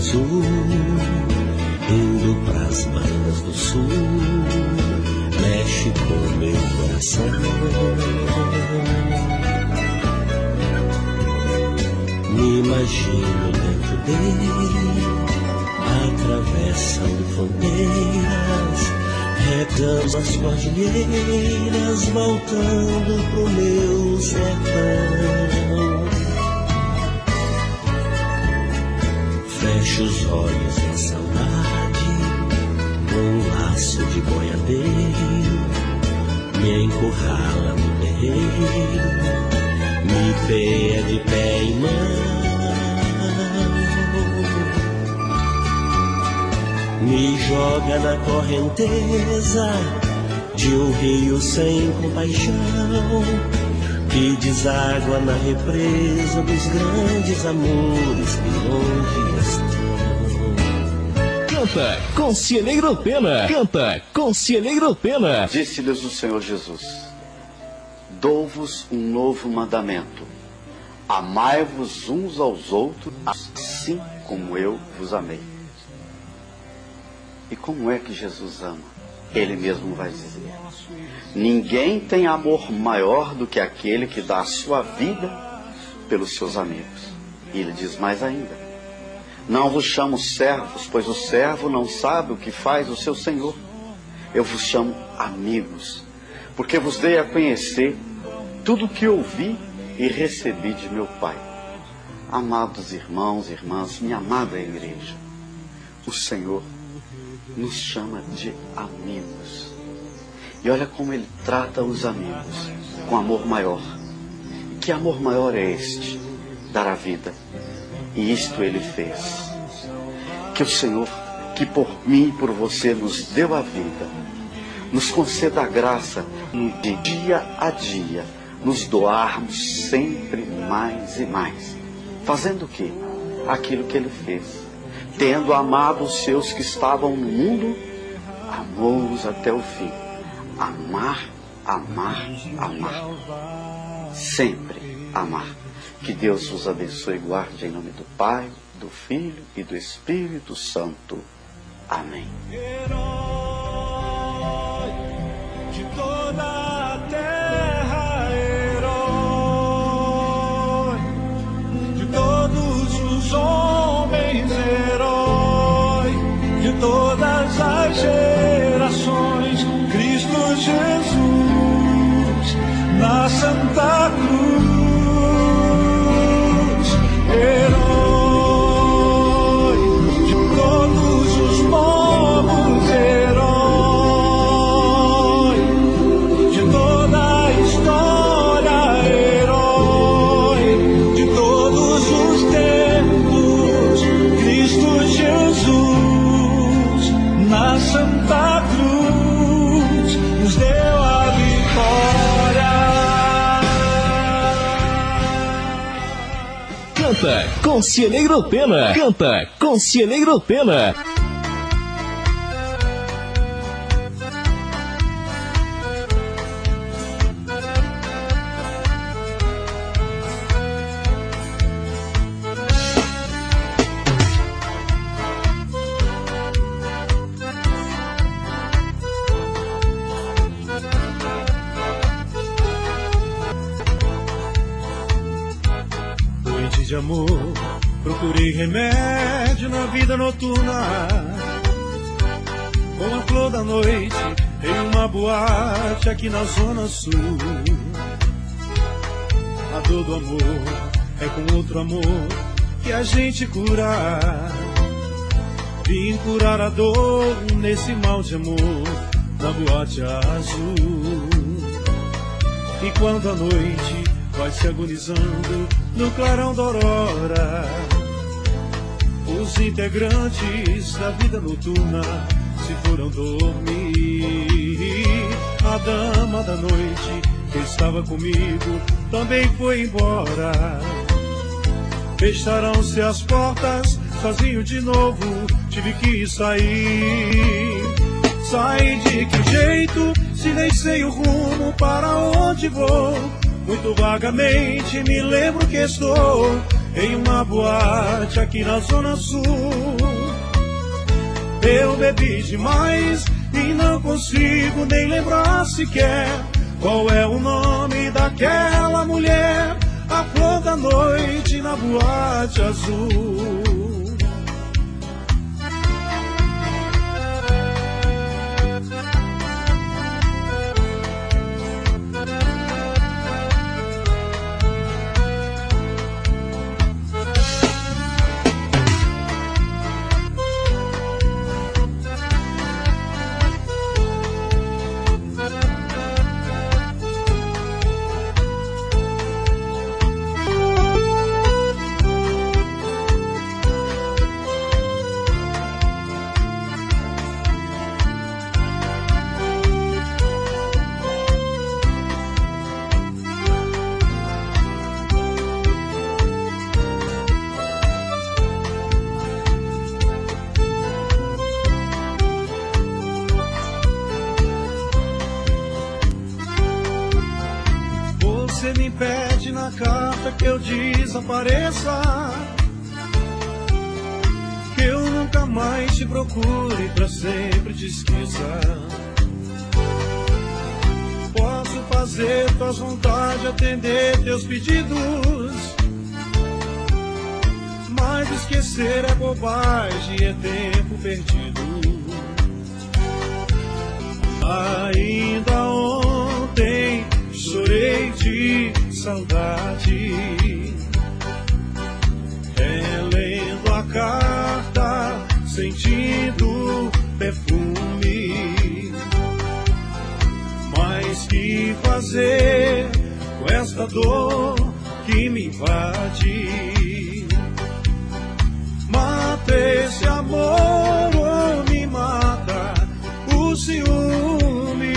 azul, indo pras bandas do sul, mexe com meu coração. Me imagino dentro dele, atravessando fronteiras, regando as cordilheiras, voltando pro meu sertão. Fecho os olhos em saudade, num laço de boiadeiro, me encurrala no terreiro, me pede pé em mão, me joga na correnteza de um rio sem compaixão, que deságua na represa dos grandes amores que longe estão. Canta com Cieleiro Pena. Canta com Cieleiro Pena. Disse-lhes o Senhor Jesus: dou-vos um novo mandamento. Amai-vos uns aos outros, assim como eu vos amei. E como é que Jesus ama? Ele mesmo vai dizer: ninguém tem amor maior do que aquele que dá a sua vida pelos seus amigos. E ele diz mais ainda: não vos chamo servos, pois o servo não sabe o que faz o seu senhor. Eu vos chamo amigos, porque vos dei a conhecer tudo o que ouvi e recebi de meu Pai. Amados irmãos e irmãs, minha amada igreja, o Senhor nos chama de amigos. E olha como Ele trata os amigos, com amor maior. E que amor maior é este? Dar a vida. E isto Ele fez. Que o Senhor, que por mim e por você nos deu a vida, nos conceda a graça de dia a dia nos doarmos sempre mais e mais. Fazendo o quê? Aquilo que Ele fez. Tendo amado os seus que estavam no mundo, amou-os até o fim. Amar, amar, amar. Sempre amar. Que Deus vos abençoe e guarde em nome do Pai, do Filho e do Espírito Santo. Amém. Herói de toda a terra, herói de todos os homens, herói de todas as gerações, Cristo Jesus na Santa Cruz. Herói de todos os povos, herói de toda a história, herói de todos os tempos, Cristo Jesus na Santa Cruz nos deu a vitória. Canta com Cieleiro Pena. Canta com Cieleiro Pena. Noite de amor, procurei remédio na vida noturna. Com a flor da noite, em uma boate aqui na Zona Sul. A dor do amor é com outro amor que a gente cura. Vim curar a dor nesse mal de amor na boate azul. E quando a noite vai se agonizando no clarão da aurora, os integrantes da vida noturna se foram dormir. A dama da noite que estava comigo também foi embora. Fecharam-se as portas, sozinho de novo tive que sair. Saí de que jeito, se nem sei o rumo para onde vou. Muito vagamente me lembro que estou em uma boate aqui na Zona Sul. Eu bebi demais e não consigo nem lembrar sequer qual é o nome daquela mulher, a flor da noite na boate azul. Você me pede na carta que eu desapareça, que eu nunca mais te procure, pra sempre te esqueça. Posso fazer tuas vontades, atender teus pedidos, mas esquecer é bobagem, é tempo perdido. Ainda ontem chorei de saudade, relendo a carta, sentindo perfume. Mas que fazer com esta dor que me invade? Mata esse amor ou me mata o ciúme?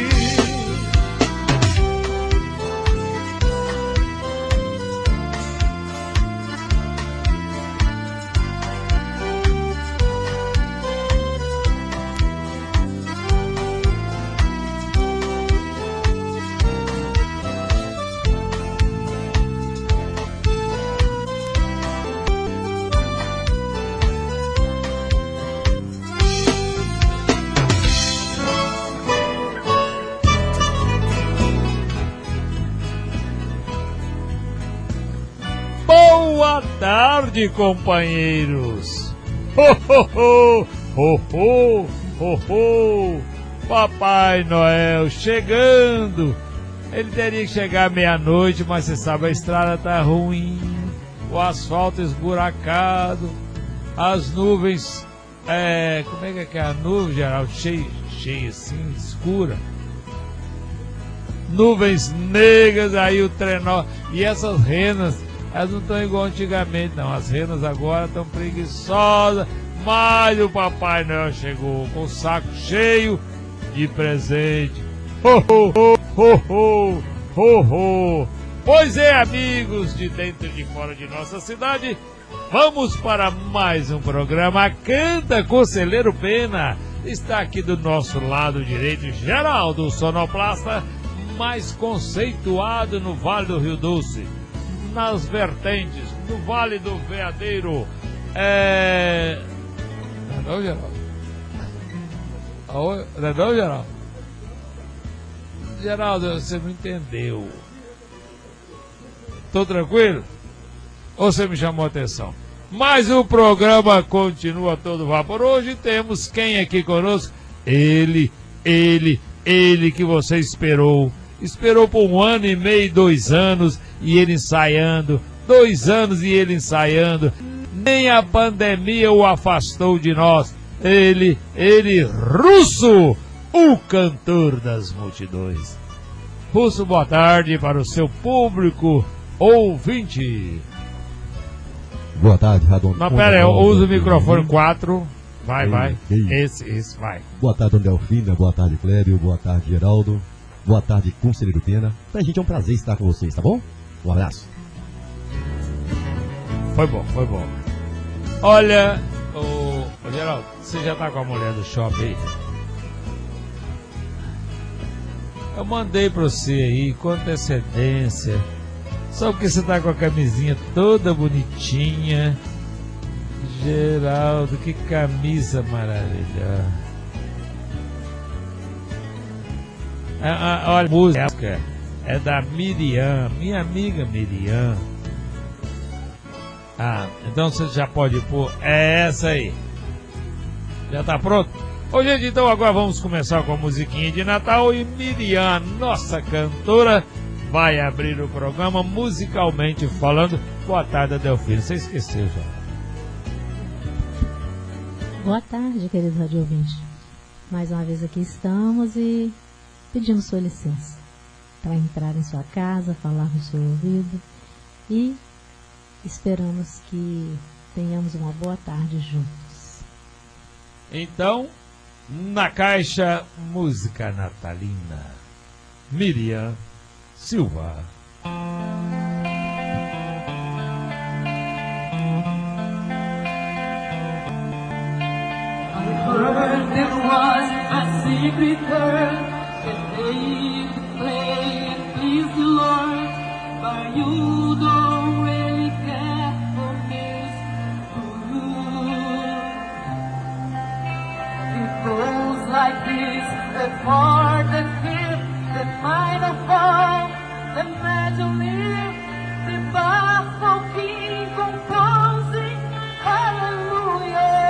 Boa tarde, companheiros. Ho, ho, ho, ho, ho, ho, ho. Papai Noel chegando. Ele teria que chegar meia-noite, mas você sabe, a estrada tá ruim, o asfalto esburacado, as nuvens, como é que é a nuvem, Geraldo? Cheia assim, escura. Nuvens negras, aí o trenó. E essas renas, elas não estão igual antigamente, não. As renas agora estão preguiçosas. Mas o Papai Noel chegou com o saco cheio de presente. Ho, ho, ho, ho, ho, ho, ho. Pois é, amigos de dentro e de fora de nossa cidade, vamos para mais um programa Canta Conselheiro Pena. Está aqui do nosso lado direito Geraldo, o sonoplasta mais conceituado no Vale do Rio Doce, nas vertentes, no Vale do Veadeiro. Não, Geraldo? Não, Geraldo? Geraldo, você não entendeu. Tô tranquilo? Ou você me chamou a atenção? Mas o programa continua todo vapor. Hoje temos quem aqui conosco? Ele que você esperou por 1 ano e meio, 2 anos, e ele ensaiando, 2 anos e ele ensaiando, nem a pandemia o afastou de nós. Ele, Russo, o cantor das multidões. Russo, boa tarde para o seu público ouvinte. Boa tarde, Radon. Não, pera aí, eu uso o microfone 4. Vai. Esse, vai. Boa tarde, Dona Delfina. Boa tarde, Clébio. Boa tarde, Geraldo. Boa tarde, Conselheiro Pena. Pra gente é um prazer estar com vocês, tá bom? Um abraço. Foi bom. Olha, ô Geraldo, você já tá com a mulher do shopping aí? Eu mandei pra você aí com antecedência Só porque você tá com a camisinha toda bonitinha. Geraldo, que camisa maravilhosa. Olha, a música é da Miriam, minha amiga Miriam. Então você já pode pôr. É essa aí. Já tá pronto? Ô, gente, então agora vamos começar com a musiquinha de Natal. E Miriam, nossa cantora, vai abrir o programa musicalmente falando. Boa tarde, Adelfino. Você esqueceu já. Boa tarde, querido rádio ouvinte. Mais uma vez aqui estamos e pedimos sua licença para entrar em sua casa, falar no seu ouvido e esperamos que tenhamos uma boa tarde juntos. Então, na caixa, música natalina. Miriam Silva. There was a secret chord that they play and please the Lord, but you don't really care for music. It goes like this: the chord, the fifth, the minor fall, the major lift, the basso key composing hallelujah.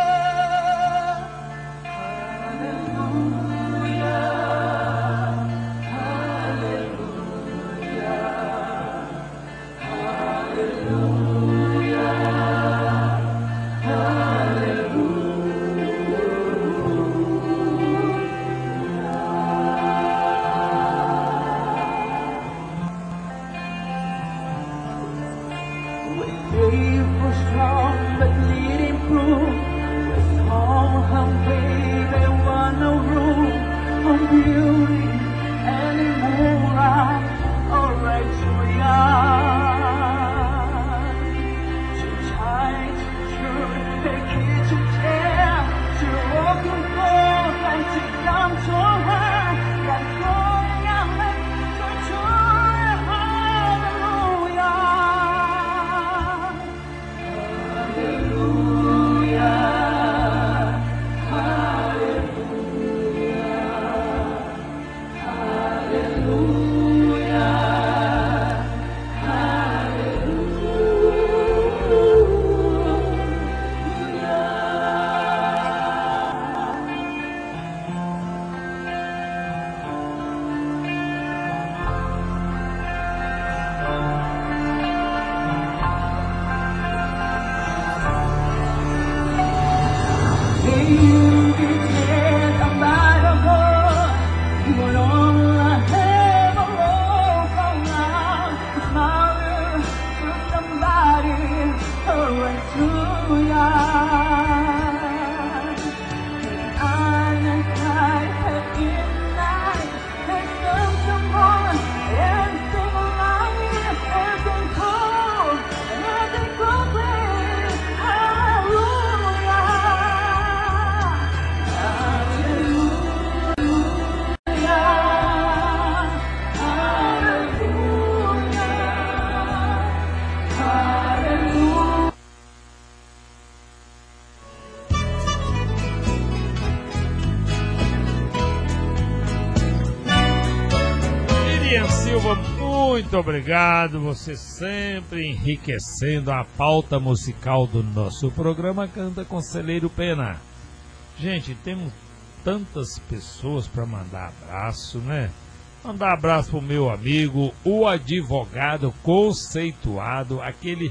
Muito obrigado, você sempre enriquecendo a pauta musical do nosso programa Canta Conselheiro Pena. Gente, temos tantas pessoas para mandar abraço, né? Mandar abraço pro meu amigo, o advogado conceituado, aquele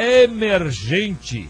emergente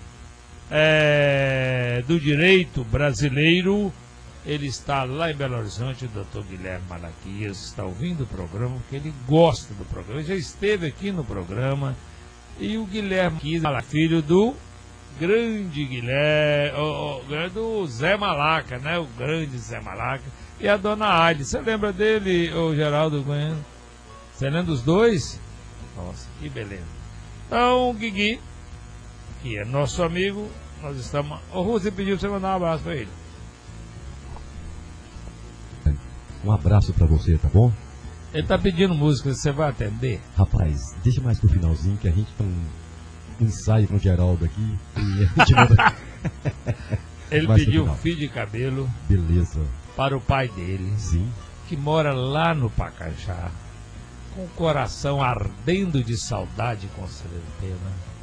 do direito brasileiro. Ele está lá em Belo Horizonte, o doutor Guilherme Malaquias está ouvindo o programa, porque ele gosta do programa. Ele já esteve aqui no programa. E o Guilherme Malaquias, filho do grande Guilherme, do Zé Malaca, né? O grande Zé Malaca. E a dona Aile. Você lembra dele, ô Geraldo Goiano? Você lembra dos dois? Nossa, que beleza. Então, o Guigui, que é nosso amigo, nós estamos... O Rússia pediu pra você mandar um abraço para ele. Um abraço para você, tá bom? Ele tá pedindo música, você vai atender? Rapaz, deixa mais pro finalzinho que a gente tem um ensaio com o Geraldo aqui e a gente manda... Ele pediu um fio de cabelo. Beleza. Para o pai dele. Sim. Que mora lá no Pacajá. Com o coração ardendo de saudade com Pena.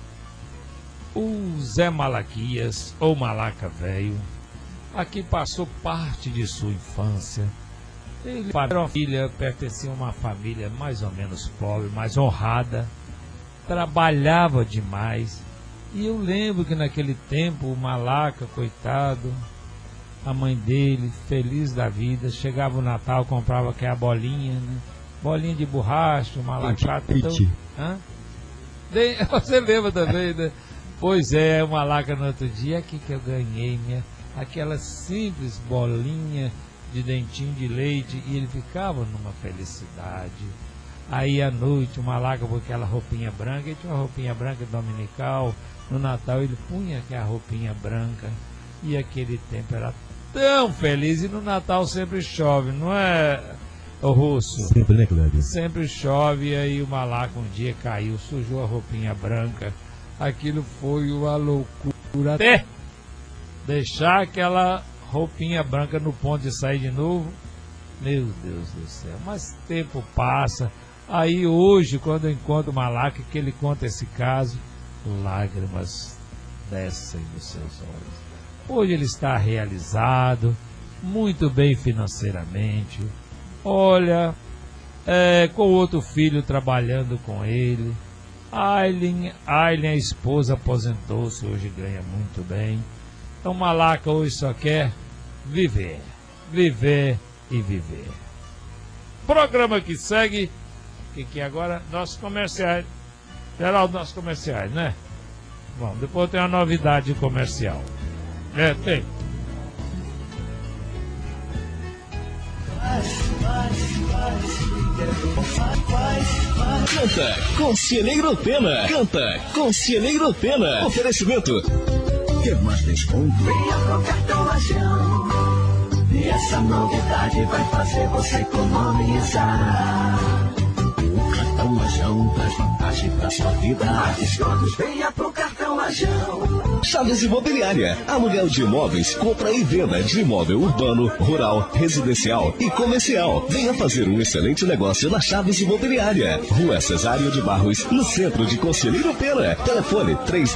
O Zé Malaquias, ou Malaca Velho, aqui passou parte de sua infância. Ele era uma filha, pertencia a uma família mais ou menos pobre, mas honrada. Trabalhava demais. E eu lembro que naquele tempo o Malaca, coitado, a mãe dele, feliz da vida, chegava o Natal, comprava aquela bolinha, né? Bolinha de borracha, o Malaca. Então... Você lembra também, né? Pois é, o Malaca no outro dia, aqui que eu ganhei aquela simples bolinha de dentinho de leite, e ele ficava numa felicidade. Aí à noite o Malaca com aquela roupinha branca, ele tinha uma roupinha branca dominical, no Natal ele punha aquela roupinha branca, e aquele tempo era tão feliz, e no Natal sempre chove, não é, o Russo? Sempre, né, Cléber? Sempre chove, e aí o Malaca um dia caiu, sujou a roupinha branca, aquilo foi uma loucura, até deixar aquela roupinha branca no ponto de sair de novo. Meu Deus do céu, mas tempo passa. Aí hoje, quando eu encontro o Malaca, que ele conta esse caso, lágrimas descem dos seus olhos. Hoje ele está realizado, muito bem financeiramente. Olha, com outro filho trabalhando com ele. Aileen, a esposa, aposentou-se, hoje ganha muito bem. Então Malaca hoje só quer viver, viver e viver. Programa que segue, que agora nossos comerciais. Geraldo, nossos comerciais, né? Bom, depois tem uma novidade comercial. Tem. Canta Conselheiro Pena. Canta Conselheiro Pena. Oferecimento. Quer mais desconto? Venha pro cartão Lajão. E essa novidade vai fazer você economizar. O cartão Lajão traz vantagem pra sua vida. Mais descontos, venha pro cartão Lajão. Chaves Imobiliária, aluguel de imóveis, compra e venda de imóvel urbano, rural, residencial e comercial. Venha fazer um excelente negócio na Chaves Imobiliária. Rua Cesário de Barros, no centro de Conselheiro Pena. Telefone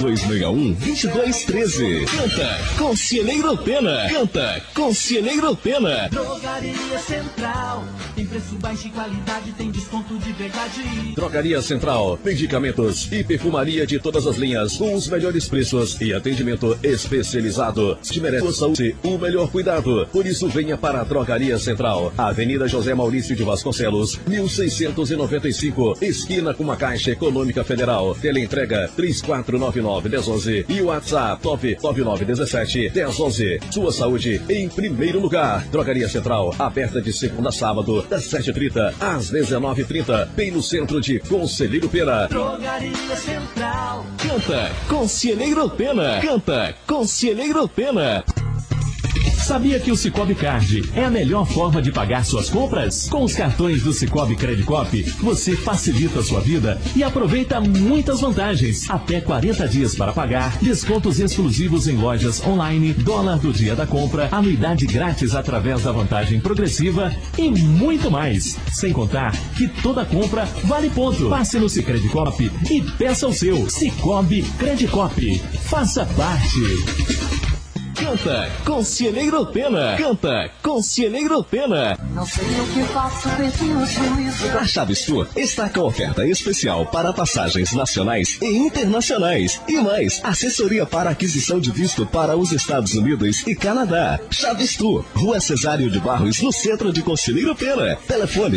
3261-2213. Canta Conselheiro Pena. Canta Conselheiro Pena. Drogaria Central, tem preço baixo e qualidade, tem desconto de verdade. Drogaria Central, medicamentos e perfumaria de todas as linhas, com os melhores preços e atendimento especializado. Se merece a saúde, o melhor cuidado. Por isso venha para a Drogaria Central, Avenida José Maurício de Vasconcelos, 1695, esquina com uma Caixa Econômica Federal. Teleentrega 3499-1011 e o WhatsApp 99917-1011. Sua saúde em primeiro lugar. Drogaria Central, aberta de segunda a sábado, das 7h30 às 19h30, bem no centro de Conselheiro Pena. Drogaria Central. Canta Conselheiro Pena. Canta Conselheiro Pena. Sabia que o Cicobi Card é a melhor forma de pagar suas compras? Com os cartões do Cicobi Credicop, você facilita a sua vida e aproveita muitas vantagens. Até 40 dias para pagar, descontos exclusivos em lojas online, dólar do dia da compra, anuidade grátis através da vantagem progressiva e muito mais. Sem contar que toda compra vale ponto. Passe no Cicredicop e peça o seu. Cicobi Credicop. Faça parte. Canta Conselheiro Pena. Canta Conselheiro Pena. Não sei o que faço, perdi o juízo. A Chaves Tour está com oferta especial para passagens nacionais e internacionais. E mais, assessoria para aquisição de visto para os Estados Unidos e Canadá. Chaves Tour, Rua Cesário de Barros, no centro de Conselheiro Pena. Telefone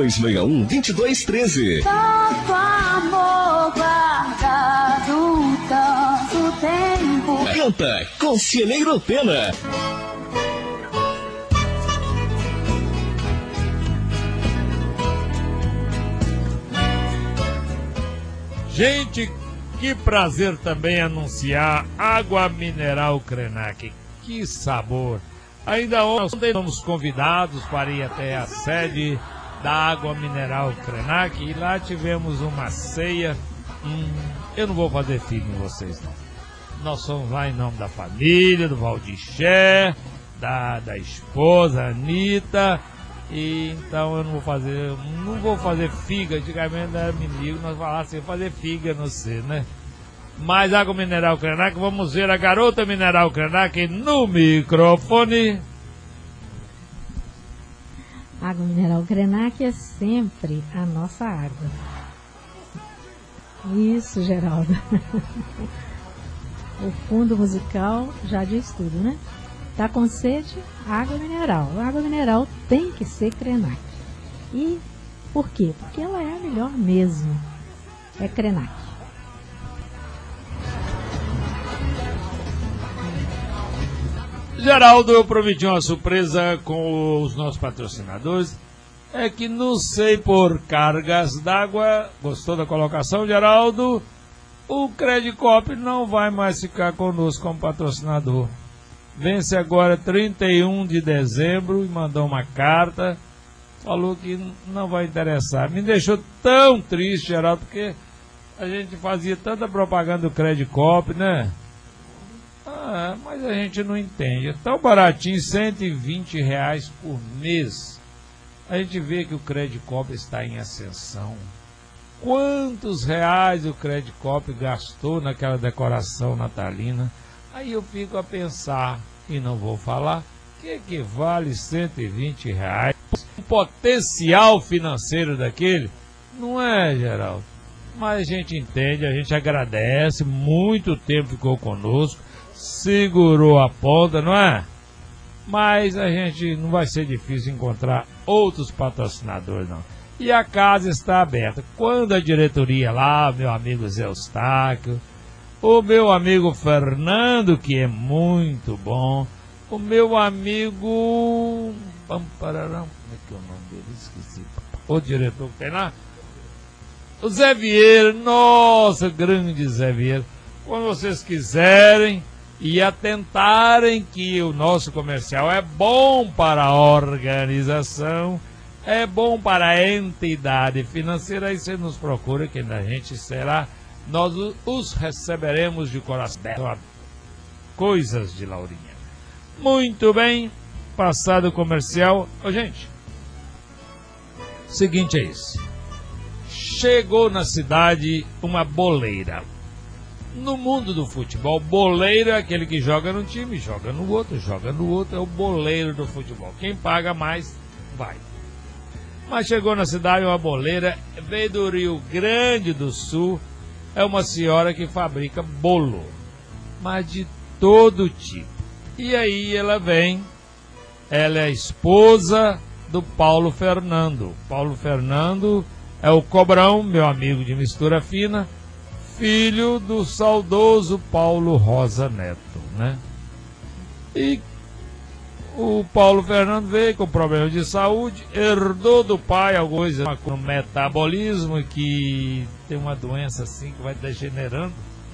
3261-2213. Tanto amor guardado, tanto tempo. Canta Conselheiro Pena. Gente, que prazer também anunciar água mineral Krenak. Que sabor! Ainda ontem fomos convidados para ir até a sede da água mineral Krenak, e lá tivemos uma ceia. Eu não vou fazer figa em vocês, não. Nós somos lá em nome da família, do Valdiché, da esposa, Anitta, e então eu não vou fazer figa. Antigamente era menino, nós falávamos assim, fazer figa, não sei, né? Mas água mineral Krenak, vamos ver a garota mineral Krenak no microfone. Água mineral Krenak é sempre a nossa água. Isso, Geraldo. O fundo musical já diz tudo, né? Tá com sede? Água mineral. A água mineral tem que ser Krenak. E por quê? Porque ela é a melhor mesmo. É Krenak. Geraldo, eu prometi uma surpresa com os nossos patrocinadores. É que não sei por cargas d'água. Gostou da colocação, Geraldo? O Credicop não vai mais ficar conosco como patrocinador. Vence agora 31 de dezembro e mandou uma carta. Falou que não vai interessar. Me deixou tão triste, Geraldo, porque a gente fazia tanta propaganda do Credicop, né? Mas a gente não entende. É tão baratinho, R$120 por mês. A gente vê que o Credicop está em ascensão. Quantos reais o Credicop gastou naquela decoração natalina? Aí eu fico a pensar, e não vou falar, que vale R$120? O potencial financeiro daquele? Não é, Geraldo? Mas a gente entende, a gente agradece, muito tempo ficou conosco, segurou a ponta, não é? Mas a gente não vai ser difícil encontrar outros patrocinadores, não. E a casa está aberta. Quando a diretoria lá, meu amigo Zé Eustáquio, o meu amigo Fernando, que é muito bom, o meu amigo... Como é que é o nome dele? Esqueci. O diretor que tem lá? O Zé Vieira, nossa, grande Zé Vieira. Quando vocês quiserem e atentarem que o nosso comercial é bom para a organização, é bom para a entidade financeira, aí você nos procura, que a gente será, nós os receberemos de coração. Coisas de Laurinha. Muito bem, passado o comercial. Ô, gente, o seguinte é isso. Chegou na cidade uma boleira. No mundo do futebol, boleiro é aquele que joga num time, joga no outro, é o boleiro do futebol. Quem paga mais, vai. Mas chegou na cidade uma boleira, veio do Rio Grande do Sul, é uma senhora que fabrica bolo, mas de todo tipo. E aí ela vem, ela é a esposa do Paulo Fernando. Paulo Fernando é o Cobrão, meu amigo de mistura fina, filho do saudoso Paulo Rosa Neto, né? E o Paulo Fernando veio com problemas de saúde, herdou do pai alguma coisa com metabolismo, que tem uma doença assim que vai degenerando,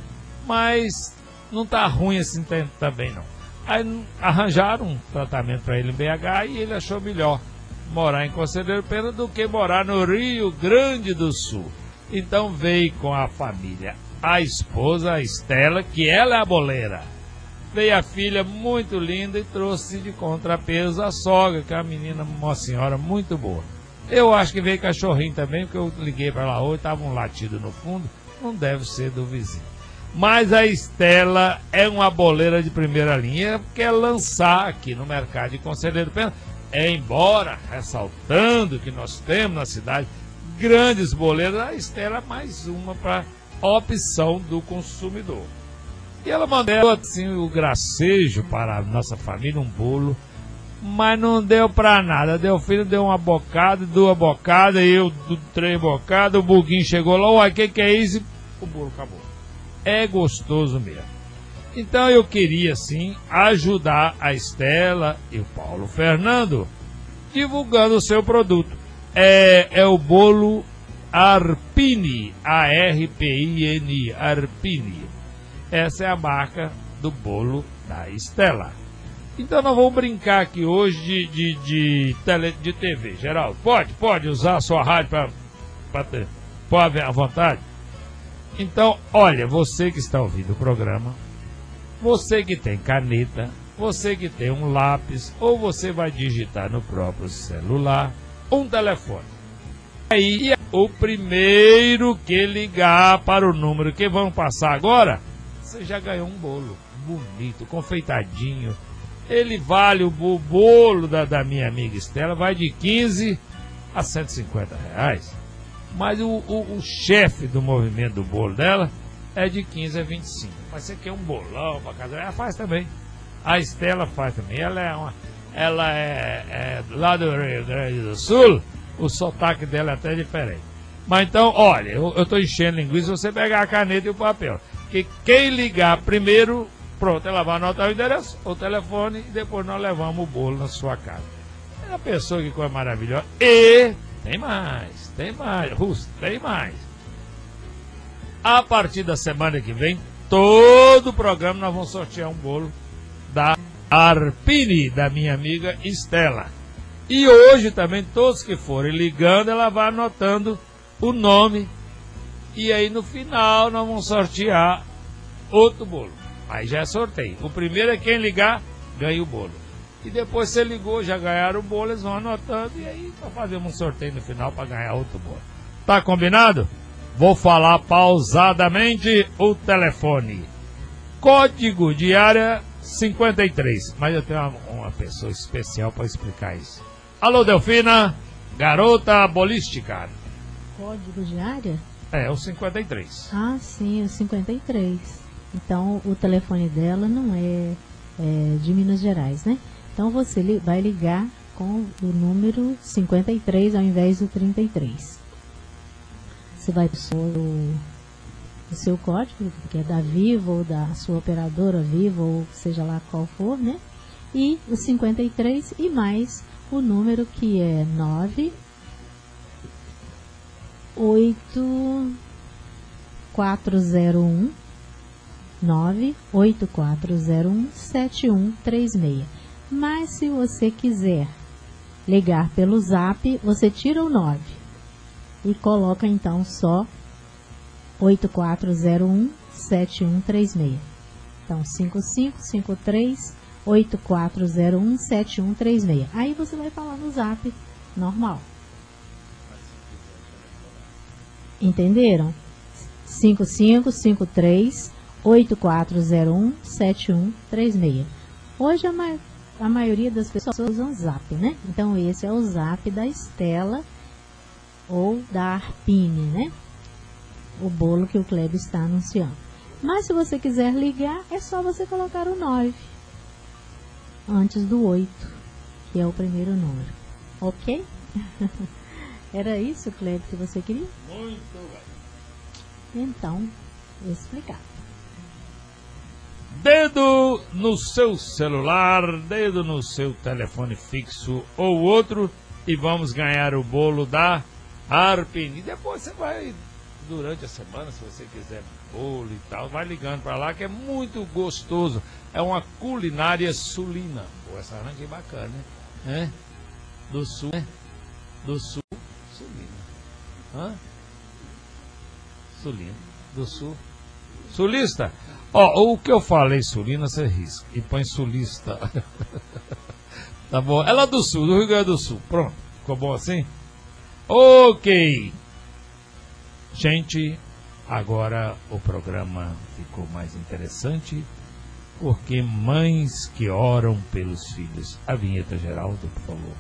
mas não tá ruim assim também não. Aí arranjaram um tratamento para ele em BH e ele achou melhor morar em Conselheiro Pena do que morar no Rio Grande do Sul. Então veio com a família, a esposa, a Estela, que ela é a boleira. Veio a filha muito linda e trouxe de contrapeso a sogra, que é uma menina, uma senhora muito boa. Eu acho que veio cachorrinho também, porque eu liguei para lá hoje, estava um latido no fundo, não deve ser do vizinho. Mas a Estela é uma boleira de primeira linha, quer lançar aqui no mercado de Conselheiro Pena, embora ressaltando que nós temos na cidade grandes boleiras, a Estela é mais uma para opção do consumidor. E ela mandou assim o gracejo para a nossa família, um bolo, mas não deu para nada. Deu filho, deu uma bocada, duas bocadas, eu 3 bocadas, o buguinho chegou lá, uai, que é isso? O bolo acabou. É gostoso mesmo. Então eu queria sim ajudar a Estela e o Paulo Fernando divulgando o seu produto. É o bolo Arpini, A-R-P-I-N, Arpini. Essa é a marca do bolo da Estela. Então nós vamos brincar aqui hoje de TV, Geraldo. Pode usar a sua rádio para ter. Pode à vontade? Então, olha, você que está ouvindo o programa, você que tem caneta, você que tem um lápis, ou você vai digitar no próprio celular um telefone. Aí, o primeiro que ligar para o número que vamos passar agora, você já ganhou um bolo bonito, confeitadinho. Ele vale, o bolo da minha amiga Estela, vai de 15 a 150 reais. Mas o chefe do movimento do bolo dela é de 15 a 25. Mas você quer um bolão para casa? Ela faz também. A Estela faz também. Ela é lá do Rio Grande do Sul, o sotaque dela é até diferente. Mas então, olha, eu estou enchendo linguiça, você pegar a caneta e o papel. Que quem ligar primeiro, pronto, ela vai anotar o endereço, o telefone, e depois nós levamos o bolo na sua casa. É uma pessoa que coisa maravilhosa. E tem mais. Russo, tem mais. A partir da semana que vem, todo o programa nós vamos sortear um bolo da Arpini, da minha amiga Estela. E hoje também, todos que forem ligando, ela vai anotando o nome. E aí no final nós vamos sortear outro bolo. Aí já é sorteio. O primeiro é quem ligar, ganha o bolo. E depois você ligou, já ganharam o bolo, eles vão anotando. E aí nós fazemos um sorteio no final para ganhar outro bolo. Tá combinado? Vou falar pausadamente o telefone. Código de área 53. Mas eu tenho uma pessoa especial para explicar isso. Alô, Delfina, garota bolística. Código de área? É, o 53. Ah, sim, o 53. Então, o telefone dela não é de Minas Gerais, né? Então, você vai ligar com o número 53 ao invés do 33. Você vai pôr o seu código, que é da Vivo, ou da sua operadora Vivo, ou seja lá qual for, né? E o 53 e mais o número que é 98401 7136. Mas se você quiser ligar pelo Zap, você tira o 9 e coloca então só 8401 7136. Então 5553 8401 7136. Aí você vai falar no Zap normal. Entenderam? 5553 8401 7136. Hoje a maioria das pessoas usam Zap, né? Então esse é o Zap da Estela ou da Arpini, né? O bolo que o Kleber está anunciando. Mas se você quiser ligar, é só você colocar o 9 antes do 8, que é o primeiro número. Ok? Era isso, Kleber, que você queria? Muito bem. Então, explicado. Dedo no seu celular, dedo no seu telefone fixo ou outro, e vamos ganhar o bolo da Arpini. Depois você vai, durante a semana, se você quiser bolo e tal, vai ligando para lá, que é muito gostoso. É uma culinária sulina. Pô, essa rangue é bacana, né? Do sul, né? Do sul, sulina. Sulina. Do sul. Sulista. Ó, o que eu falei sulina, você risca. E põe sulista. Tá bom? Ela é do sul, do Rio Grande do Sul. Pronto. Ficou bom assim? Ok. Gente, agora o programa ficou mais interessante, porque mães que oram pelos filhos. A vinheta, Geraldo, por favor.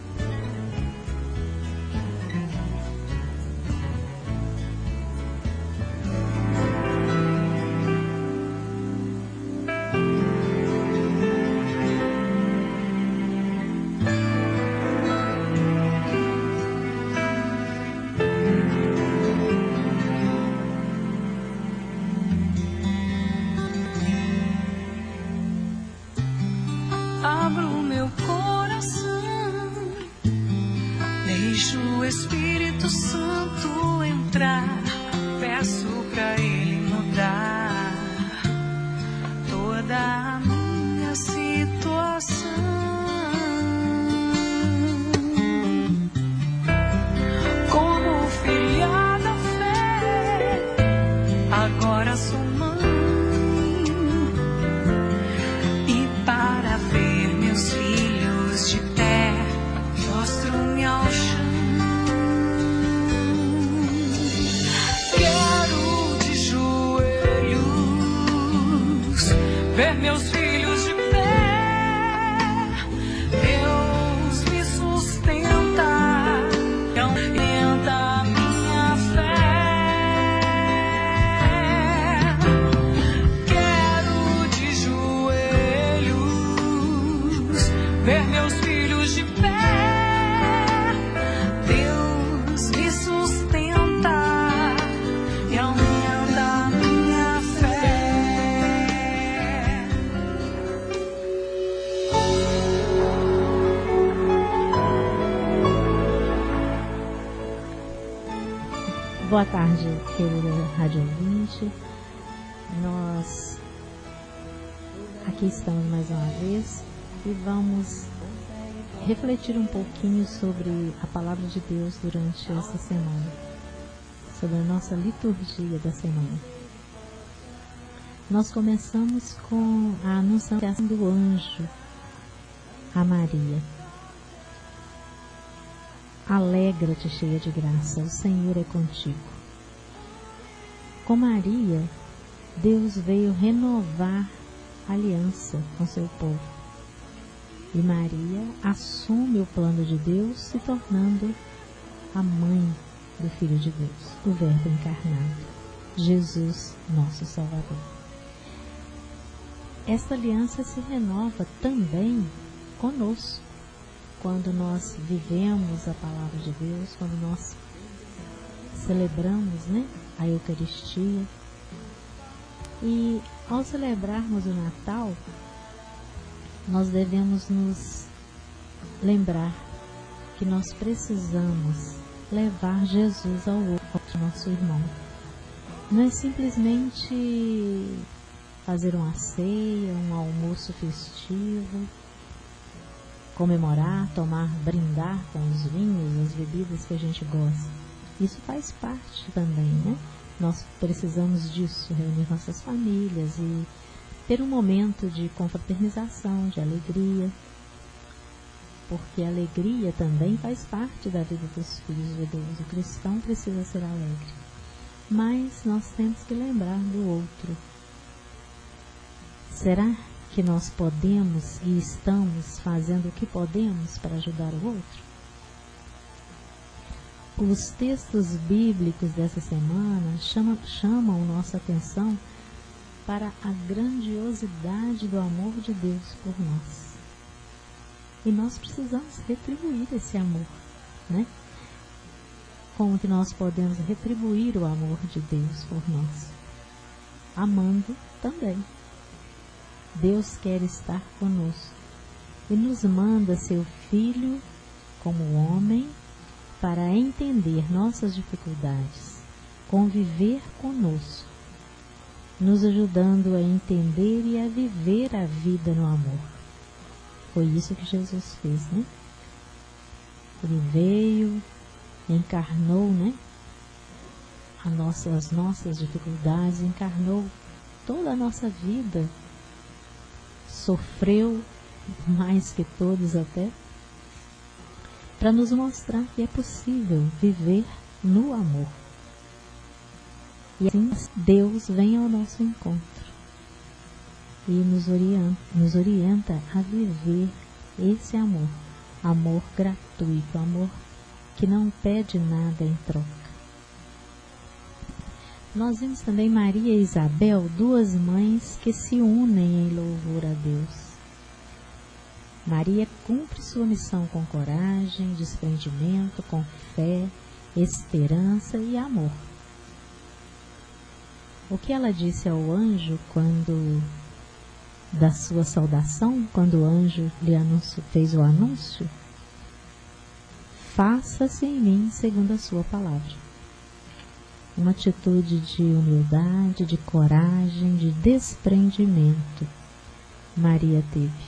Abro meu coração, deixo o Espírito Santo entrar, peço pra Ele mudar toda a minha situação. meus filhos de pé. Deus me sustenta, aumenta a minha fé. Quero de joelhos ver meus filhos de pé. Deus me sustenta e aumenta a minha fé. Boa tarde, querida Rádio Ouvinte. Nós aqui estamos mais uma vez e vamos refletir um pouquinho sobre a Palavra de Deus durante essa semana, sobre a nossa liturgia da semana. Nós começamos com a anunciação do anjo a Maria. Alegra-te, cheia de graça, o Senhor é contigo. Com Maria, Deus veio renovar a aliança com seu povo. E Maria assume o plano de Deus, se tornando a mãe do Filho de Deus, o Verbo encarnado, Jesus, nosso Salvador. Esta aliança se renova também conosco, quando nós vivemos a Palavra de Deus, quando nós celebramos, a Eucaristia. E ao celebrarmos o Natal, nós devemos nos lembrar que nós precisamos levar Jesus ao outro, nosso irmão. Não é simplesmente fazer uma ceia, um almoço festivo, comemorar, brindar com os vinhos, as bebidas que a gente gosta. Isso faz parte também, Nós precisamos disso, reunir nossas famílias e ter um momento de confraternização, de alegria, porque a alegria também faz parte da vida dos filhos de Deus. O cristão precisa ser alegre, mas nós temos que lembrar do outro. Será que nós podemos e estamos fazendo o que podemos para ajudar o outro? Os textos bíblicos dessa semana chamam nossa atenção para a grandiosidade do amor de Deus por nós. E nós precisamos retribuir esse amor, Como que nós podemos retribuir o amor de Deus por nós? Amando também. Deus quer estar conosco e nos manda seu Filho como homem para entender nossas dificuldades, conviver conosco, nos ajudando a entender e a viver a vida no amor. Foi isso que Jesus fez, Ele veio, encarnou, as nossas dificuldades, encarnou toda a nossa vida, sofreu mais que todos até, para nos mostrar que é possível viver no amor. E assim Deus vem ao nosso encontro e nos orienta a viver esse amor, amor gratuito, amor que não pede nada em troca. Nós vimos também Maria e Isabel, duas mães que se unem em louvor a Deus. Maria cumpre sua missão com coragem, desprendimento, com fé, esperança e amor. O que ela disse ao anjo da sua saudação, quando o anjo fez o anúncio? Faça-se em mim segundo a sua palavra. Uma atitude de humildade, de coragem, de desprendimento Maria teve,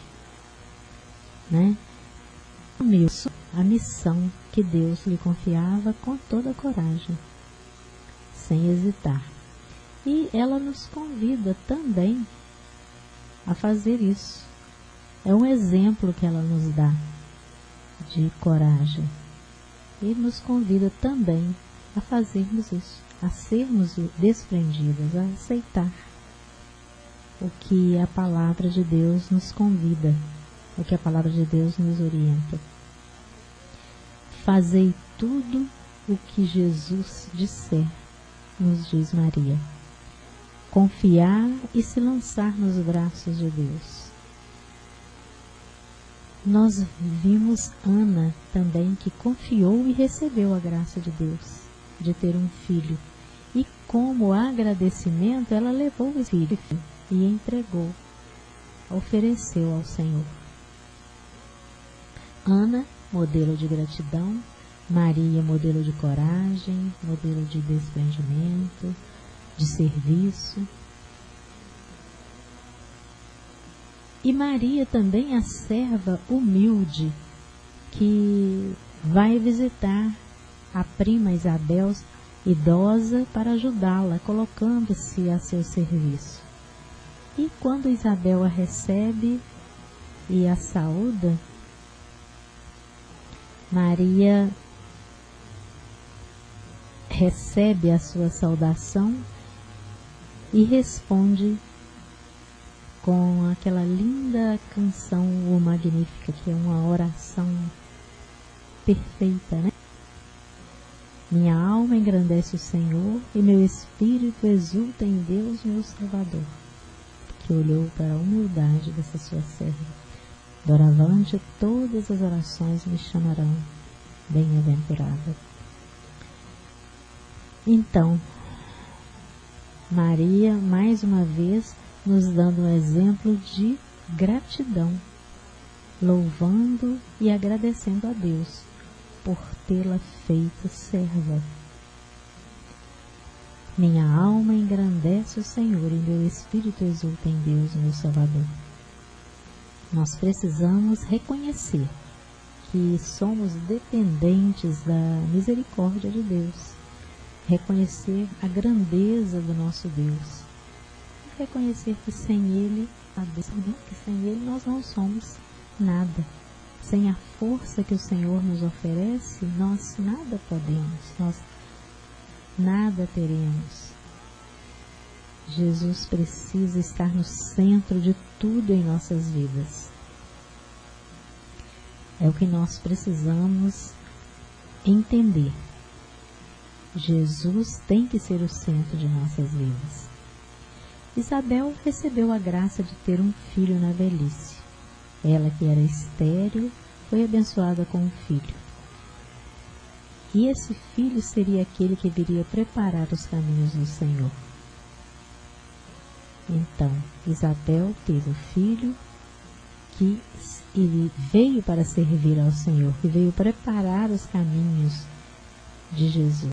a missão que Deus lhe confiava com toda a coragem, sem hesitar. E ela nos convida também a fazer isso. É um exemplo que ela nos dá de coragem. E nos convida também a fazermos isso, a sermos desprendidas, a aceitar o que a palavra de Deus nos convida, o que a palavra de Deus nos orienta. Fazei tudo o que Jesus disser, nos diz Maria. Confiar e se lançar nos braços de Deus. Nós vimos Ana também, que confiou e recebeu a graça de Deus, de ter um filho. E como agradecimento, ela levou o filho e entregou, ofereceu ao Senhor. Ana, modelo de gratidão. Maria, modelo de coragem, modelo de desprendimento, de serviço. E Maria também, a serva humilde, que vai visitar a prima Isabel, idosa, para ajudá-la, colocando-se a seu serviço. E quando Isabel a recebe e a saúda, Maria recebe a sua saudação e responde com aquela linda canção, o Magnífica, que é uma oração perfeita, né? Minha alma engrandece o Senhor e meu espírito exulta em Deus, meu Salvador, que olhou para a humildade dessa sua serva. Doravante todas as orações me chamarão bem-aventurada. Então, Maria, mais uma vez, nos dando um exemplo de gratidão, louvando e agradecendo a Deus por tê-la feito serva. Minha alma engrandece o Senhor e meu espírito exulta em Deus, meu Salvador. Nós precisamos reconhecer que somos dependentes da misericórdia de Deus, reconhecer a grandeza do nosso Deus, e reconhecer que sem Ele, nós não somos nada. Sem a força que o Senhor nos oferece, nós nada podemos, nós nada teremos. Jesus precisa estar no centro de tudo em nossas vidas. É o que nós precisamos entender. Jesus tem que ser o centro de nossas vidas. Isabel recebeu a graça de ter um filho na velhice. Ela, que era estéril, foi abençoada com um filho. E esse filho seria aquele que viria preparar os caminhos do Senhor. Então, Isabel teve um filho que veio para servir ao Senhor, que veio preparar os caminhos de Jesus.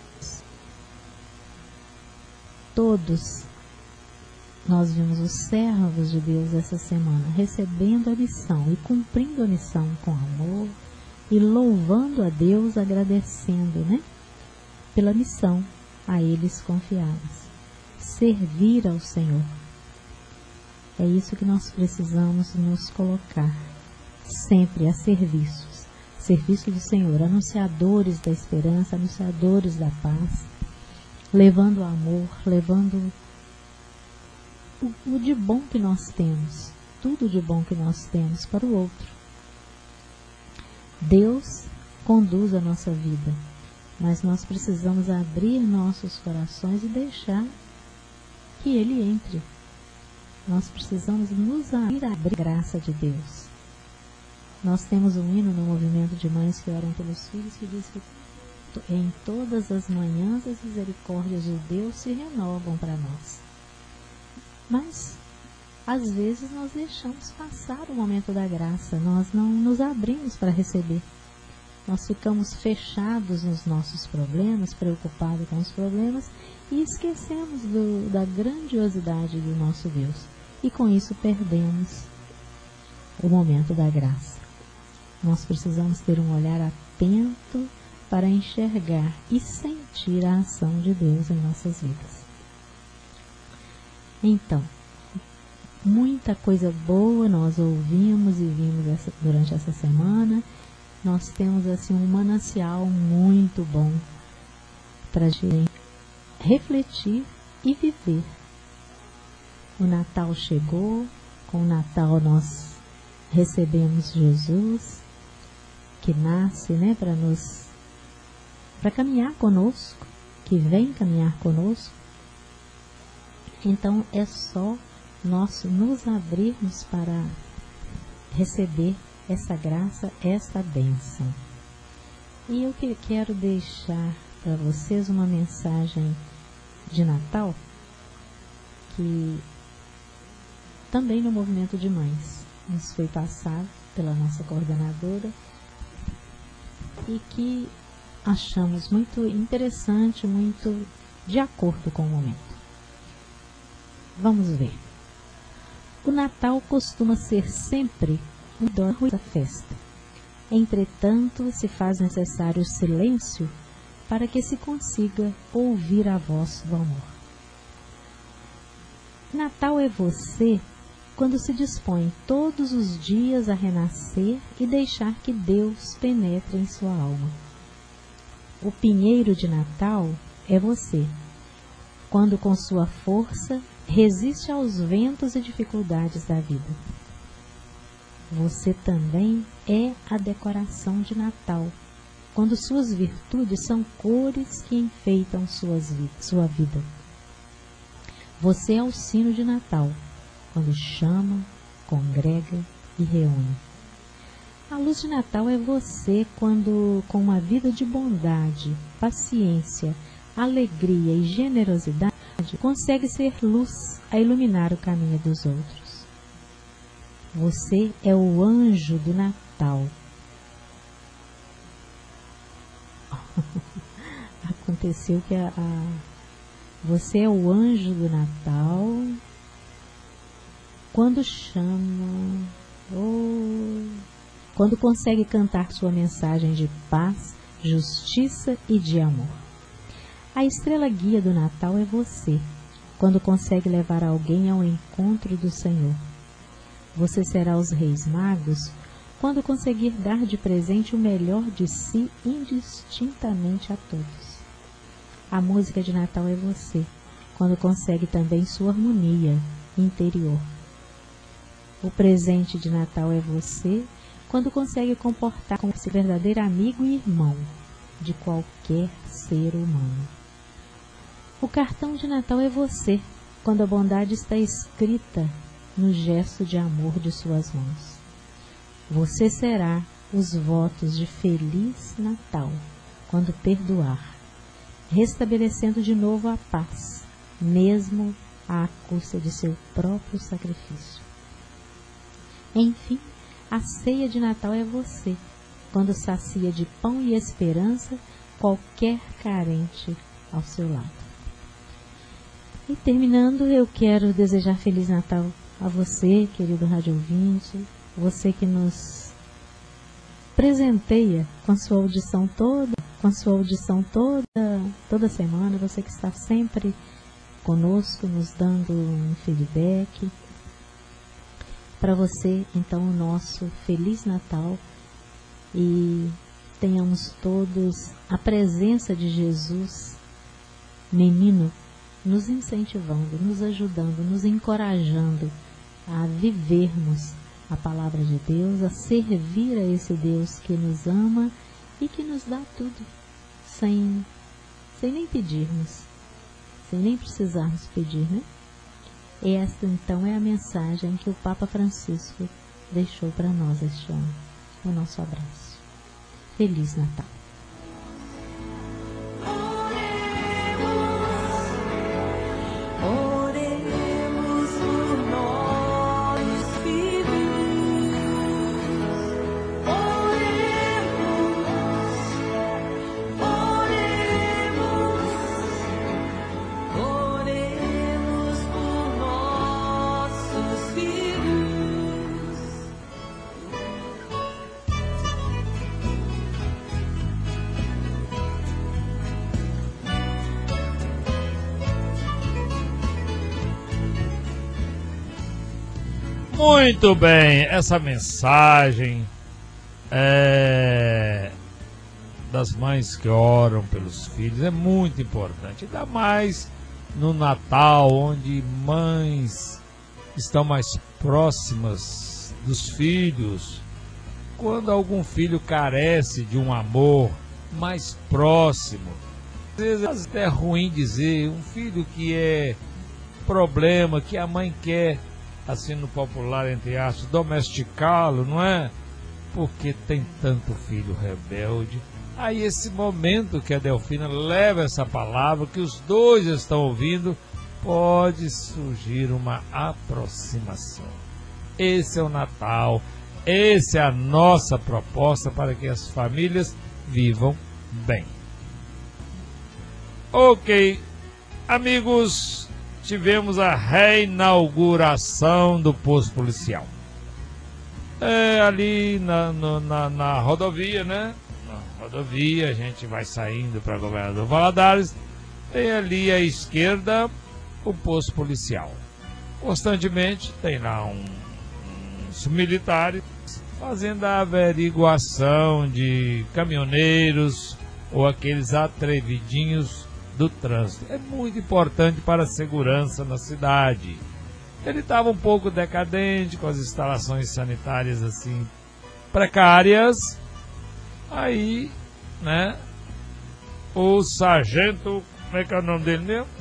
Todos nós vimos os servos de Deus essa semana recebendo a missão e cumprindo a missão com amor e louvando a Deus, agradecendo, né, pela missão a eles confiadas. Servir ao Senhor. É isso que nós precisamos nos colocar sempre a serviços. Serviço do Senhor, anunciadores da esperança, anunciadores da paz, levando o amor, levando o de bom que nós temos, tudo de bom que nós temos para o outro. Deus conduz a nossa vida, mas nós precisamos abrir nossos corações e deixar que Ele entre. Nós precisamos nos abrir à graça de Deus. Nós temos um hino no movimento de mães que oram pelos filhos que diz que em todas as manhãs as misericórdias de Deus se renovam para nós. Mas, às vezes, nós deixamos passar o momento da graça, nós não nos abrimos para receber. Nós ficamos fechados nos nossos problemas, preocupados com os problemas e esquecemos da grandiosidade do nosso Deus. E com isso perdemos o momento da graça. Nós precisamos ter um olhar atento para enxergar e sentir a ação de Deus em nossas vidas. Então, muita coisa boa nós ouvimos e vimos durante essa semana. Nós temos assim um manancial muito bom para a gente refletir e viver O Natal chegou, com o Natal nós recebemos Jesus, que nasce, né, para caminhar conosco, que vem caminhar conosco. Então é só nós nos abrirmos para receber essa graça, essa bênção. E eu quero deixar para vocês uma mensagem de Natal, que também no movimento de mães nos foi passado pela nossa coordenadora e que achamos muito interessante, muito de acordo com o momento. Vamos ver. O Natal costuma ser sempre uma ruim festa. Entretanto, se faz necessário o silêncio para que se consiga ouvir a voz do amor. Natal é você quando se dispõe todos os dias a renascer e deixar que Deus penetre em sua alma. O pinheiro de Natal é você, quando com sua força resiste aos ventos e dificuldades da vida. Você também é a decoração de Natal, quando suas virtudes são cores que enfeitam sua vida. Você é o sino de Natal, quando chama, congrega e reúne. A luz de Natal é você quando, com uma vida de bondade, paciência, alegria e generosidade, consegue ser luz a iluminar o caminho dos outros. Você é o anjo do Natal. Aconteceu que você é o anjo do Natal quando chama, quando consegue cantar sua mensagem de paz, justiça e de amor. A estrela guia do Natal é você, quando consegue levar alguém ao encontro do Senhor. Você será os reis magos quando conseguir dar de presente o melhor de si indistintamente a todos. A música de Natal é você, quando consegue também sua harmonia interior. O presente de Natal é você, quando consegue comportar como se verdadeiro amigo e irmão de qualquer ser humano. O cartão de Natal é você, quando a bondade está escrita no gesto de amor de suas mãos. Você será os votos de Feliz Natal, quando perdoar, restabelecendo de novo a paz, mesmo à custa de seu próprio sacrifício. Enfim, a ceia de Natal é você, quando sacia de pão e esperança qualquer carente ao seu lado. E terminando, eu quero desejar Feliz Natal a você, querido rádio ouvinte, você que nos presenteia com sua audição toda semana, você que está sempre conosco, nos dando um feedback. Para você, então, o nosso Feliz Natal e tenhamos todos a presença de Jesus, menino, nos incentivando, nos ajudando, nos encorajando a vivermos a palavra de Deus, a servir a esse Deus que nos ama e que nos dá tudo, sem nem pedirmos, sem nem precisarmos pedir, né? E esta então é a mensagem que o Papa Francisco deixou para nós este ano. O nosso abraço. Feliz Natal. Muito bem, essa mensagem das mães que oram pelos filhos é muito importante, ainda mais no Natal, onde mães estão mais próximas dos filhos. Quando algum filho carece de um amor mais próximo, às vezes é ruim dizer, um filho que é problema, que a mãe quer, assim no popular, entre aspas, domesticá-lo, não é? Porque tem tanto filho rebelde. Aí esse momento que a Delfina leva essa palavra, que os dois estão ouvindo, pode surgir uma aproximação. Esse é o Natal, essa é a nossa proposta para que as famílias vivam bem. Ok, amigos, tivemos a reinauguração do posto policial. Ali na rodovia, né? Na rodovia, a gente vai saindo para Governador Valadares, tem ali à esquerda o posto policial. Constantemente tem lá uns militares fazendo a averiguação de caminhoneiros ou aqueles atrevidinhos do trânsito. É muito importante para a segurança na cidade. Ele estava um pouco decadente, com as instalações sanitárias assim precárias. Aí, né, o sargento, como é que é o nome dele mesmo?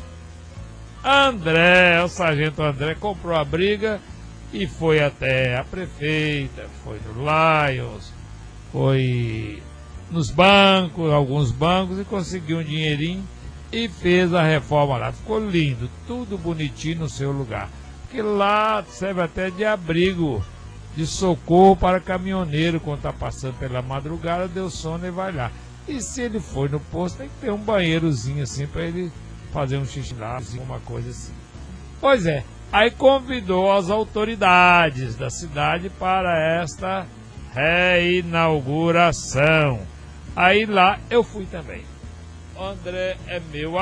O sargento André comprou a briga e foi até a prefeita, foi no Lions, foi nos bancos, alguns bancos, e conseguiu um dinheirinho e fez a reforma lá. Ficou lindo, tudo bonitinho no seu lugar. Porque lá serve até de abrigo, de socorro para caminhoneiro quando está passando pela madrugada, deu sono e vai lá. E se ele for no posto, tem que ter um banheirozinho assim para ele fazer um xixi lá, assim, uma coisa assim. Pois é, aí convidou as autoridades da cidade para esta reinauguração. Aí lá eu fui também. O André é meu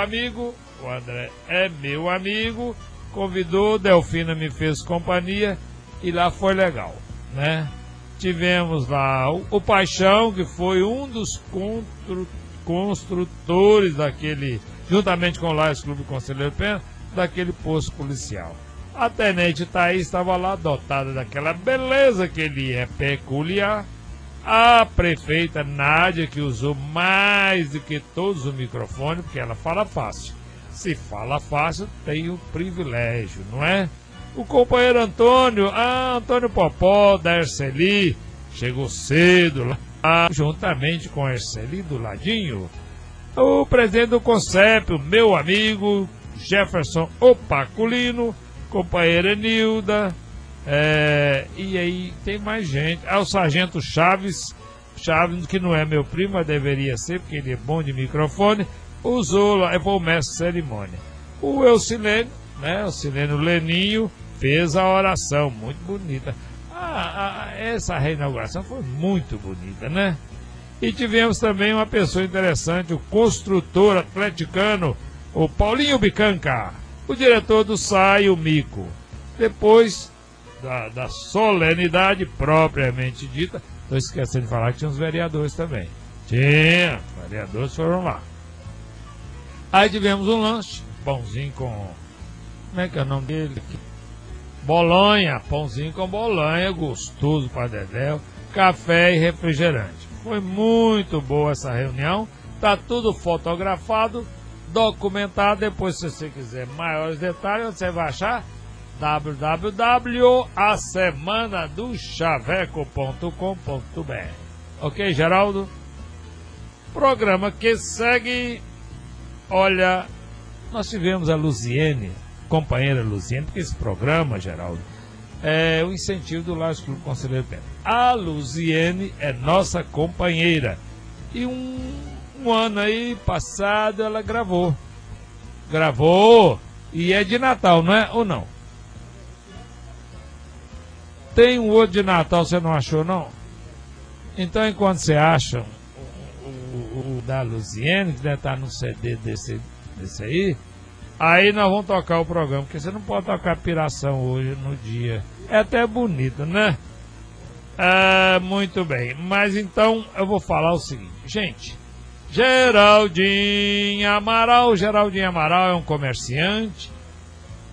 amigo, convidou, Delfina me fez companhia e lá foi legal, né? Tivemos lá o Paixão, que foi um dos construtores daquele, juntamente com o Lions Clube Conselheiro Pena, daquele posto policial. A tenente Thaís estava lá, dotada daquela beleza que ele é peculiar. A prefeita Nádia, que usou mais do que todos o microfone, porque ela fala fácil. Se fala fácil, tem o privilégio, não é? O companheiro Antônio Popó, da Erceli, chegou cedo lá, juntamente com a Erceli do ladinho. O presidente do CONCEP, o meu amigo Jefferson Opaculino, companheira Nilda, e aí tem mais gente. O sargento Chaves, que não é meu primo, mas deveria ser, porque ele é bom de microfone, usou lá, foi o mestre de cerimônia. O Eucilênio, né, o Silênio Leninho, fez a oração, muito bonita. Essa reinauguração foi muito bonita, né? E tivemos também uma pessoa interessante, o construtor atleticano, o Paulinho Bicanca, o diretor do SAI, o Mico. Depois da solenidade propriamente dita, estou esquecendo de falar que tinha uns vereadores também. Tinha, os vereadores foram lá. Aí tivemos um lanche, pãozinho com... como é que é o nome dele? Bolonha, pãozinho com bolonha, gostoso para Dedéu, café e refrigerante. Foi muito boa essa reunião, tá tudo fotografado, documentado. Depois, se você quiser maiores detalhes, você vai achar www.asemanadochaveco.com.br. Ok, Geraldo? Programa que segue. Olha, nós tivemos a Luziene, companheira Luziene, porque esse programa, Geraldo, é o incentivo do Lions Clube Conselheiro Pena. A Luziene é nossa companheira. E um ano aí passado ela gravou. E é de Natal, não é? Ou não? Tem um outro de Natal, você não achou, não? Então, enquanto você acha o da Luziene, que deve estar no CD desse aí nós vamos tocar o programa, porque você não pode tocar piração hoje no dia. É até bonito, né? Muito bem. Mas então eu vou falar o seguinte, gente. Geraldinho Amaral é um comerciante,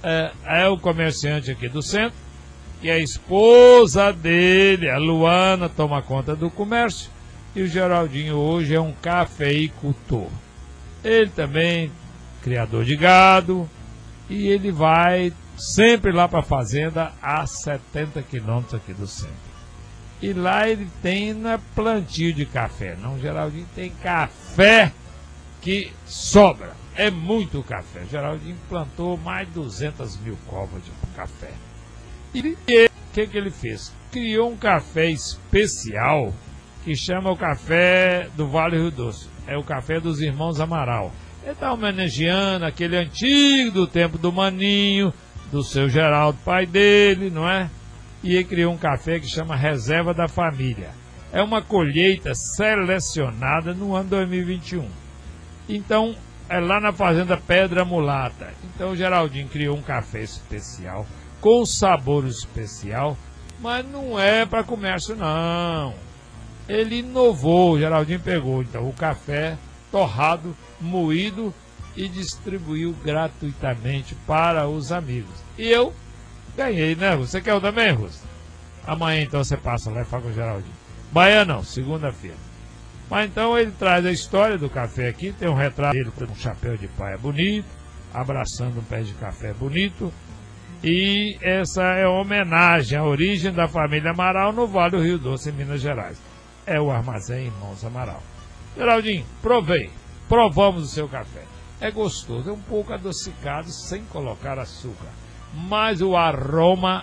é o comerciante aqui do centro, que a esposa dele, a Luana, toma conta do comércio, e o Geraldinho hoje é um cafeicultor. Ele também, criador de gado, e ele vai sempre lá para a fazenda, a 70 quilômetros aqui do centro. E lá ele tem, não é plantio de café, não, o Geraldinho tem café que sobra, é muito café. O Geraldinho plantou mais de 200 mil covas de café. E o que ele fez? Criou um café especial que chama o café do Vale Rio Doce. É o café dos irmãos Amaral. Ele está homenageando aquele antigo do tempo do Maninho, do seu Geraldo, pai dele, não é? E ele criou um café que chama Reserva da Família. É uma colheita selecionada no ano 2021. Então, é lá na fazenda Pedra Mulata. Então o Geraldinho criou um café especial, com sabor especial, mas não é para comércio não. Ele inovou, o Geraldinho pegou então o café torrado, moído e distribuiu gratuitamente para os amigos. E eu ganhei, né, Russo? Você quer um também, Russo? Amanhã então você passa lá e fala com o Geraldinho. Amanhã não, segunda-feira. Mas então ele traz a história do café aqui, tem um retrato dele com um chapéu de paia bonito, abraçando um pé de café bonito. E essa é uma homenagem à origem da família Amaral no Vale do Rio Doce, em Minas Gerais. É o Armazém Irmãos Amaral. Geraldinho, provei. Provamos o seu café. É gostoso, é um pouco adocicado, sem colocar açúcar. Mas o aroma...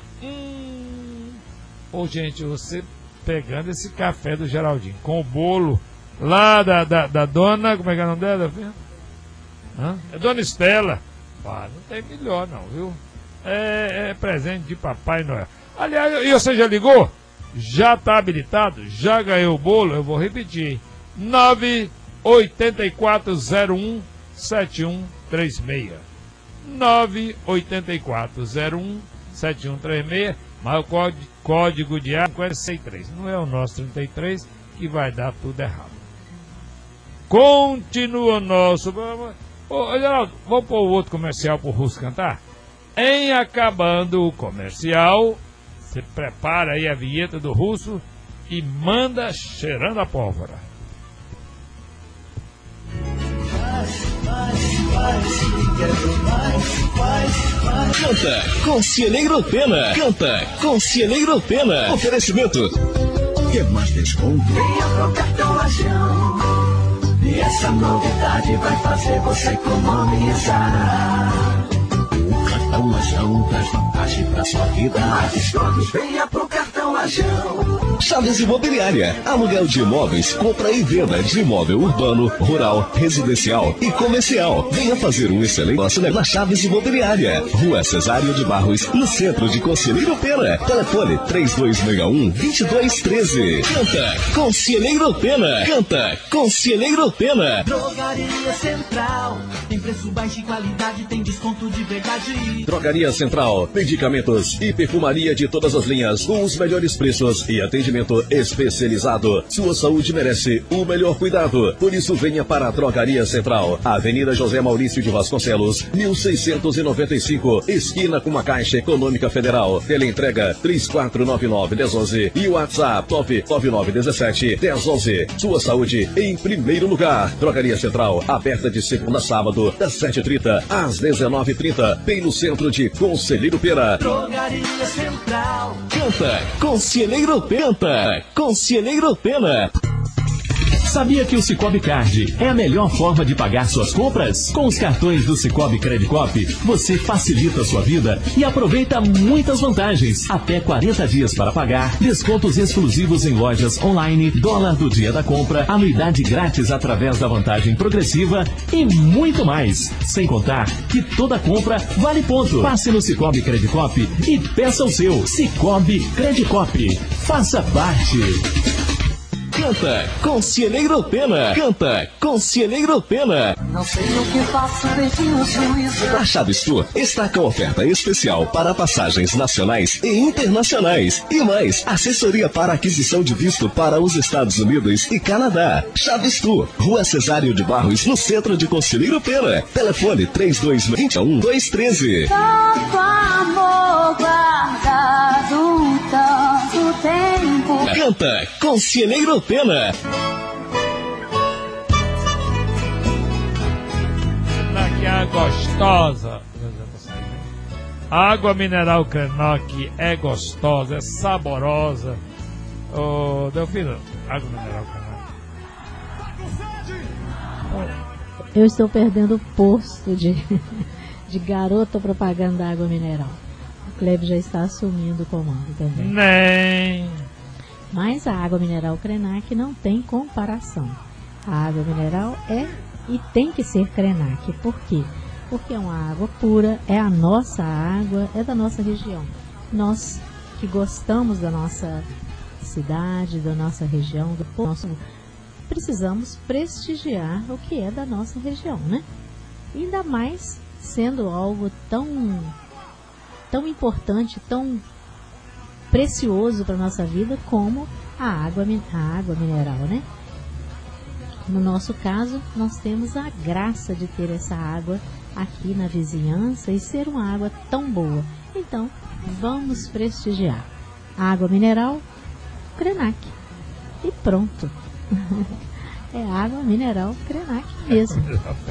Ô, gente, você pegando esse café do Geraldinho, com o bolo lá da dona... Como é que é o nome dela, filho? É Dona Estela. Ah, não tem melhor não, viu? É presente de Papai Noel. Aliás, e você já ligou? Já está habilitado? Já ganhou o bolo? Eu vou repetir. 984017136. 984017136. Mas o código de área é 53. Não é o nosso 33 que vai dar tudo errado. Continua o nosso... Ô, Geraldo, vamos pôr o outro comercial pro Russo cantar? Em acabando o comercial, você prepara aí a vinheta do Russo e manda cheirando a pólvora. Canta Conselheiro Pena. Canta Conselheiro Pena. Oferecimento. Quer mais desconto? Venha pro cartão Lajão. E essa novidade vai fazer você economizar. O cartão Lajão traz vantagem pra sua vida. Mais descontos, venha pro cartão Lajão. Chaves Imobiliária. Aluguel de imóveis, compra e venda de imóvel urbano, rural, residencial e comercial. Venha fazer um excelente negócio na Chaves Imobiliária. Rua Cesário de Barros, no centro de Conselheiro Pena. Telefone 3261-2213. Canta Conselheiro Pena. Canta Conselheiro Pena. Drogaria Central. Tem preço baixo e qualidade, tem desconto de verdade. Drogaria Central. Medicamentos e perfumaria de todas as linhas, com os melhores preços e atendimento especializado. Sua saúde merece o melhor cuidado. Por isso, venha para a Drogaria Central. Avenida José Maurício de Vasconcelos, 1695, esquina com a Caixa Econômica Federal. Teleentrega 3499-1011 e WhatsApp 99917-1011. Sua saúde em primeiro lugar. Drogaria Central, aberta de segunda a sábado, das 7h30 às 19h30, bem no centro de Conselheiro Pena. Drogaria Central. Canta Conselheiro Pena. Conselheiro Pena. Sabia que o Cicobi Card é a melhor forma de pagar suas compras? Com os cartões do Cicobi Credicop, você facilita a sua vida e aproveita muitas vantagens. Até 40 dias para pagar, descontos exclusivos em lojas online, dólar do dia da compra, anuidade grátis através da vantagem progressiva e muito mais. Sem contar que toda compra vale ponto. Passe no Cicobi Credicop e peça o seu. Cicobi Credicop. Faça parte. Canta Conselheiro Pena. Canta Conselheiro Pena. Não sei o que faço, perdi o juízo. A Chaves Tour está com oferta especial para passagens nacionais e internacionais. E mais, assessoria para aquisição de visto para os Estados Unidos e Canadá. Chaves Tour, Rua Cesário de Barros, no centro de Conselheiro Pena. Telefone 3221-213. Tanto amor guardado tanto tempo. Canta Conselheiro Pena. Que é gostosa. A água mineral Krenak é gostosa, é saborosa. Ô, Delfino, água mineral Krenak. Eu estou perdendo o posto de garota propaganda da água mineral. O Cleber já está assumindo o comando também. Nem. Mas a água mineral Krenak não tem comparação. A água mineral é e tem que ser Krenak. Por quê? Porque é uma água pura, é a nossa água, é da nossa região. Nós que gostamos da nossa cidade, da nossa região, do nosso, precisamos prestigiar o que é da nossa região, né? Ainda mais sendo algo tão importante, tão precioso para a nossa vida como a água mineral, né? No nosso caso, nós temos a graça de ter essa água aqui na vizinhança e ser uma água tão boa. Então, vamos prestigiar. Água mineral Krenak. E pronto. É água mineral Krenak mesmo.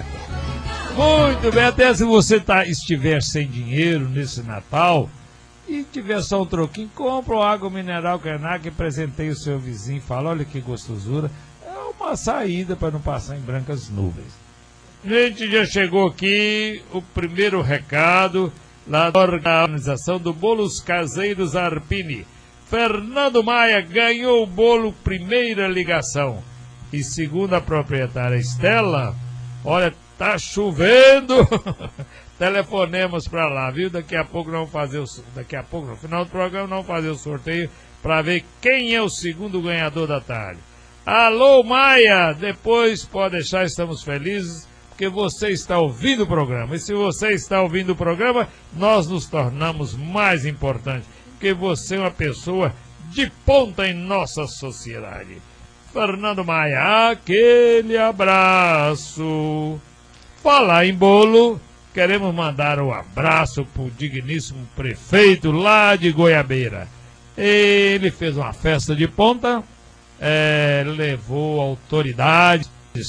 Muito bem, até se você estiver sem dinheiro nesse Natal e tiver só um troquinho, compra uma água mineral Krenak e presenteie o seu vizinho. Fala, olha que gostosura. Uma saída para não passar em brancas nuvens. Gente, já chegou aqui o primeiro recado lá da organização do Bolos Caseiros Arpini. Fernando Maia ganhou o bolo primeira ligação. E segundo a proprietária Estela, olha, tá chovendo. Telefonemos para lá, viu? Daqui a pouco vamos fazer no final do programa vamos fazer o sorteio para ver quem é o segundo ganhador da tarde. Alô, Maia! Depois pode deixar, estamos felizes, porque você está ouvindo o programa. E se você está ouvindo o programa, nós nos tornamos mais importantes, porque você é uma pessoa de ponta em nossa sociedade. Fernando Maia, aquele abraço. Falar em bolo, queremos mandar um abraço para o digníssimo prefeito lá de Goiabeira. Ele fez uma festa de ponta. Levou autoridades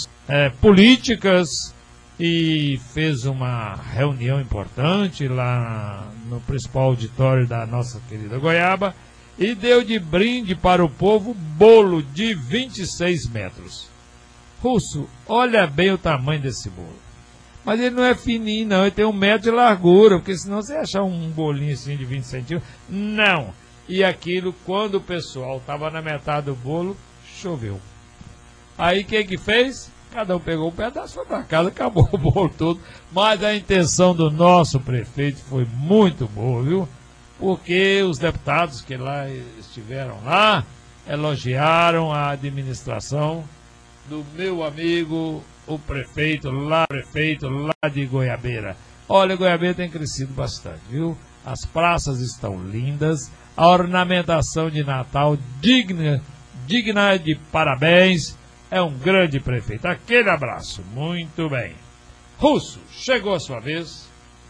políticas e fez uma reunião importante lá no principal auditório da nossa querida Goiaba e deu de brinde para o povo bolo de 26 metros. Russo, olha bem o tamanho desse bolo. Mas ele não é fininho não, ele tem 1 metro de largura, porque senão você achar um bolinho assim de 20 centímetros, não. E aquilo, quando o pessoal estava na metade do bolo, choveu. Aí o que fez? Cada um pegou um pedaço, foi para casa, acabou o bolo todo. Mas a intenção do nosso prefeito foi muito boa, viu? Porque os deputados que lá estiveram lá, elogiaram a administração do meu amigo, o prefeito lá de Goiabeira. Olha, Goiabeira tem crescido bastante, viu? As praças estão lindas. A ornamentação de Natal digna de parabéns. É um grande prefeito. Aquele abraço. Muito bem. Russo, chegou a sua vez.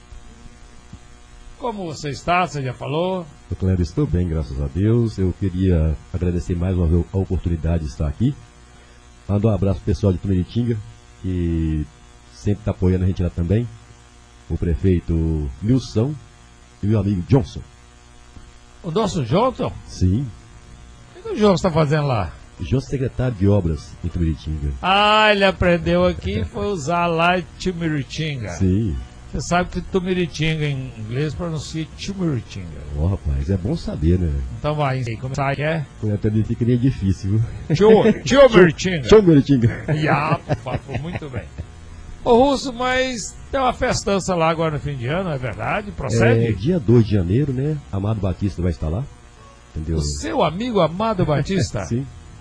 Como você está? Você já falou? Cléber, estou bem, graças a Deus. Eu queria agradecer mais uma vez a oportunidade de estar aqui. Mandar um abraço pro pessoal de Tumiritinga, que sempre está apoiando a gente lá também. O prefeito Nilson e meu amigo Johnson. O nosso Johnson? Sim. O que o Johnson está fazendo lá? O Johnson é secretário de obras em Tumiritinga. Ah, ele aprendeu aqui e foi usar lá em Tumiritinga. Sim. Você sabe que Tumiritinga em inglês pronuncia Tumiritinga. Ó, rapaz, é bom saber, né? Então vai, como sabe que é? Também fica nem difícil, viu? Tumiritinga. Tumiritinga. Muito bem. Ô Russo, mas tem uma festança lá agora no fim de ano, é verdade? Procede? É dia 2 de janeiro, né? Amado Batista vai estar lá. Entendeu? O seu amigo Amado Batista? Sim.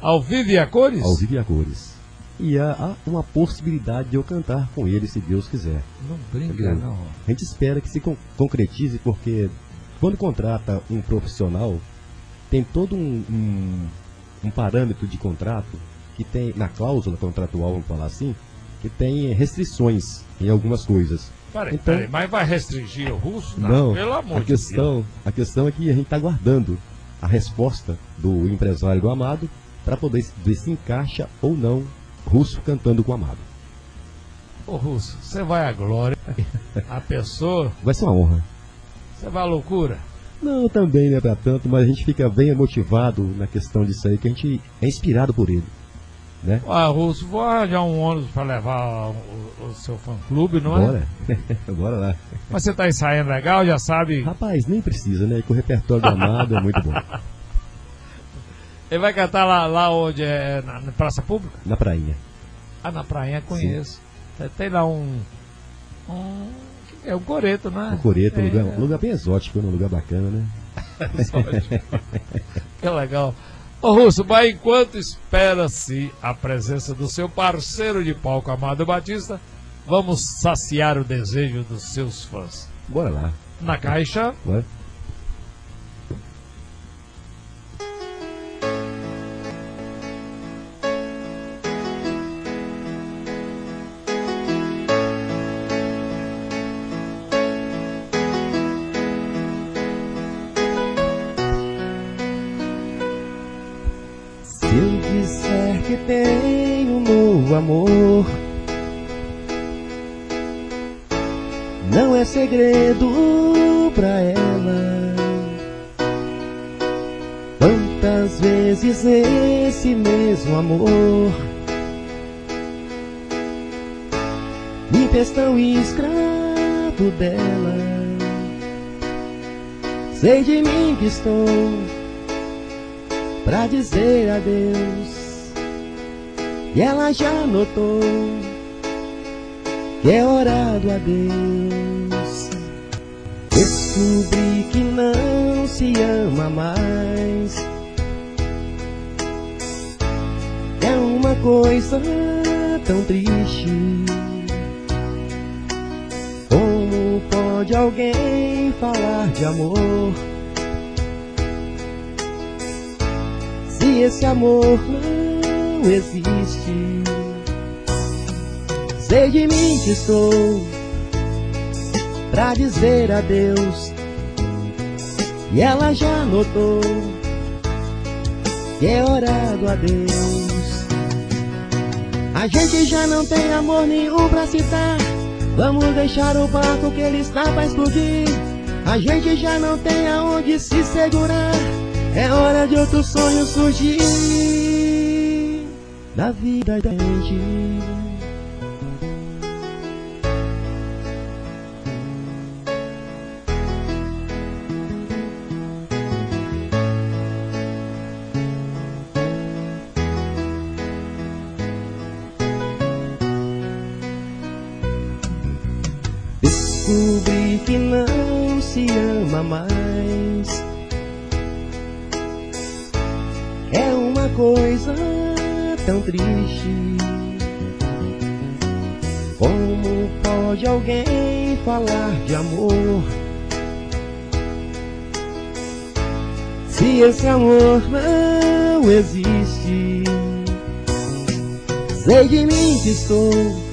Ao vivo e a cores? Ao vivo e a cores. E há uma possibilidade de eu cantar com ele, se Deus quiser. Não brinca, não. A gente espera que se concretize, porque quando contrata um profissional, tem todo um parâmetro de contrato que tem, na cláusula contratual, vamos falar assim, que tem restrições em algumas coisas. Peraí, mas vai restringir o Russo? Não, Pelo amor a de Deus. A questão é que a gente está aguardando a resposta do empresário do Amado para poder ver se encaixa ou não Russo cantando com o Amado. Ô Russo, você vai à glória, a pessoa... Vai ser uma honra. Você vai à loucura? Não, também não é para tanto, mas a gente fica bem motivado na questão disso aí, que a gente é inspirado por ele. Né? Russo, vou arranjar um ônibus para levar o seu fã-clube, não é? Bora. Bora lá. Mas você tá ensaiando legal, já sabe? Rapaz, nem precisa, né? Que o repertório do Amado é muito bom. Ele vai cantar lá onde é, na praça pública? Na prainha. Na prainha conheço. Tem lá é um coreto, né? Um coreto, um lugar bem exótico, um lugar bacana, né? Exótico. Que legal. Ô Russo, mas enquanto espera-se a presença do seu parceiro de palco, Amado Batista, vamos saciar o desejo dos seus fãs. Bora lá. Na caixa. Bora. Se eu disser que tenho um novo amor, não é segredo pra ela. Quantas vezes esse mesmo amor me fez tão escravo dela. Sei de mim que estou pra dizer adeus, e ela já notou que é hora do adeus. Descobri que não se ama mais, é uma coisa tão triste. Como pode alguém falar de amor se esse amor não existe? Sei de mim que estou pra dizer adeus, e ela já notou que é hora do adeus. A gente já não tem amor nenhum pra citar, vamos deixar o barco que ele está pra explodir. A gente já não tem aonde se segurar, é hora de outro sonho surgir na vida da gente. Descobri que não se ama mais, é uma coisa tão triste. Como pode alguém falar de amor se esse amor não existe? Sei de mim que estou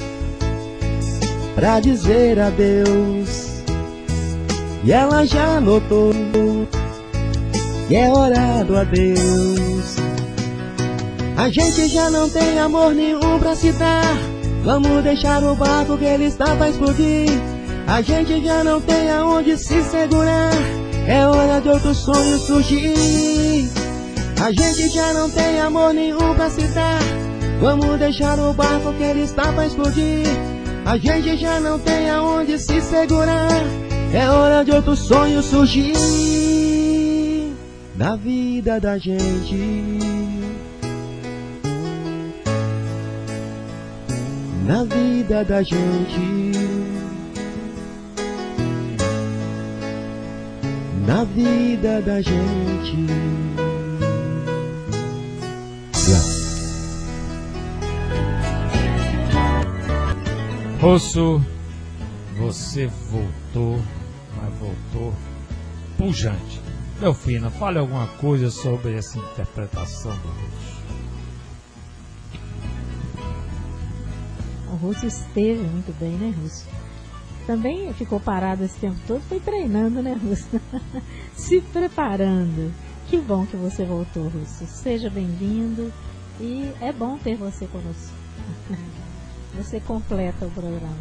pra dizer adeus, e ela já notou que é hora do adeus. A gente já não tem amor nenhum pra se dar, vamos deixar o barco que ele está pra explodir. A gente já não tem aonde se segurar, é hora de outro sonho surgir. A gente já não tem amor nenhum pra se dar, vamos deixar o barco que ele está pra explodir. A gente já não tem aonde se segurar, é hora de outro sonho surgir na vida da gente. Na vida da gente. Na vida da gente. Russo, você voltou, mas voltou pujante. Delfina, fale alguma coisa sobre essa interpretação do Russo. O Russo esteve muito bem, né, Russo? Também ficou parado esse tempo todo, foi treinando, né, Russo? Se preparando. Que bom que você voltou, Russo. Seja bem-vindo e é bom ter você conosco. Você completa o programa.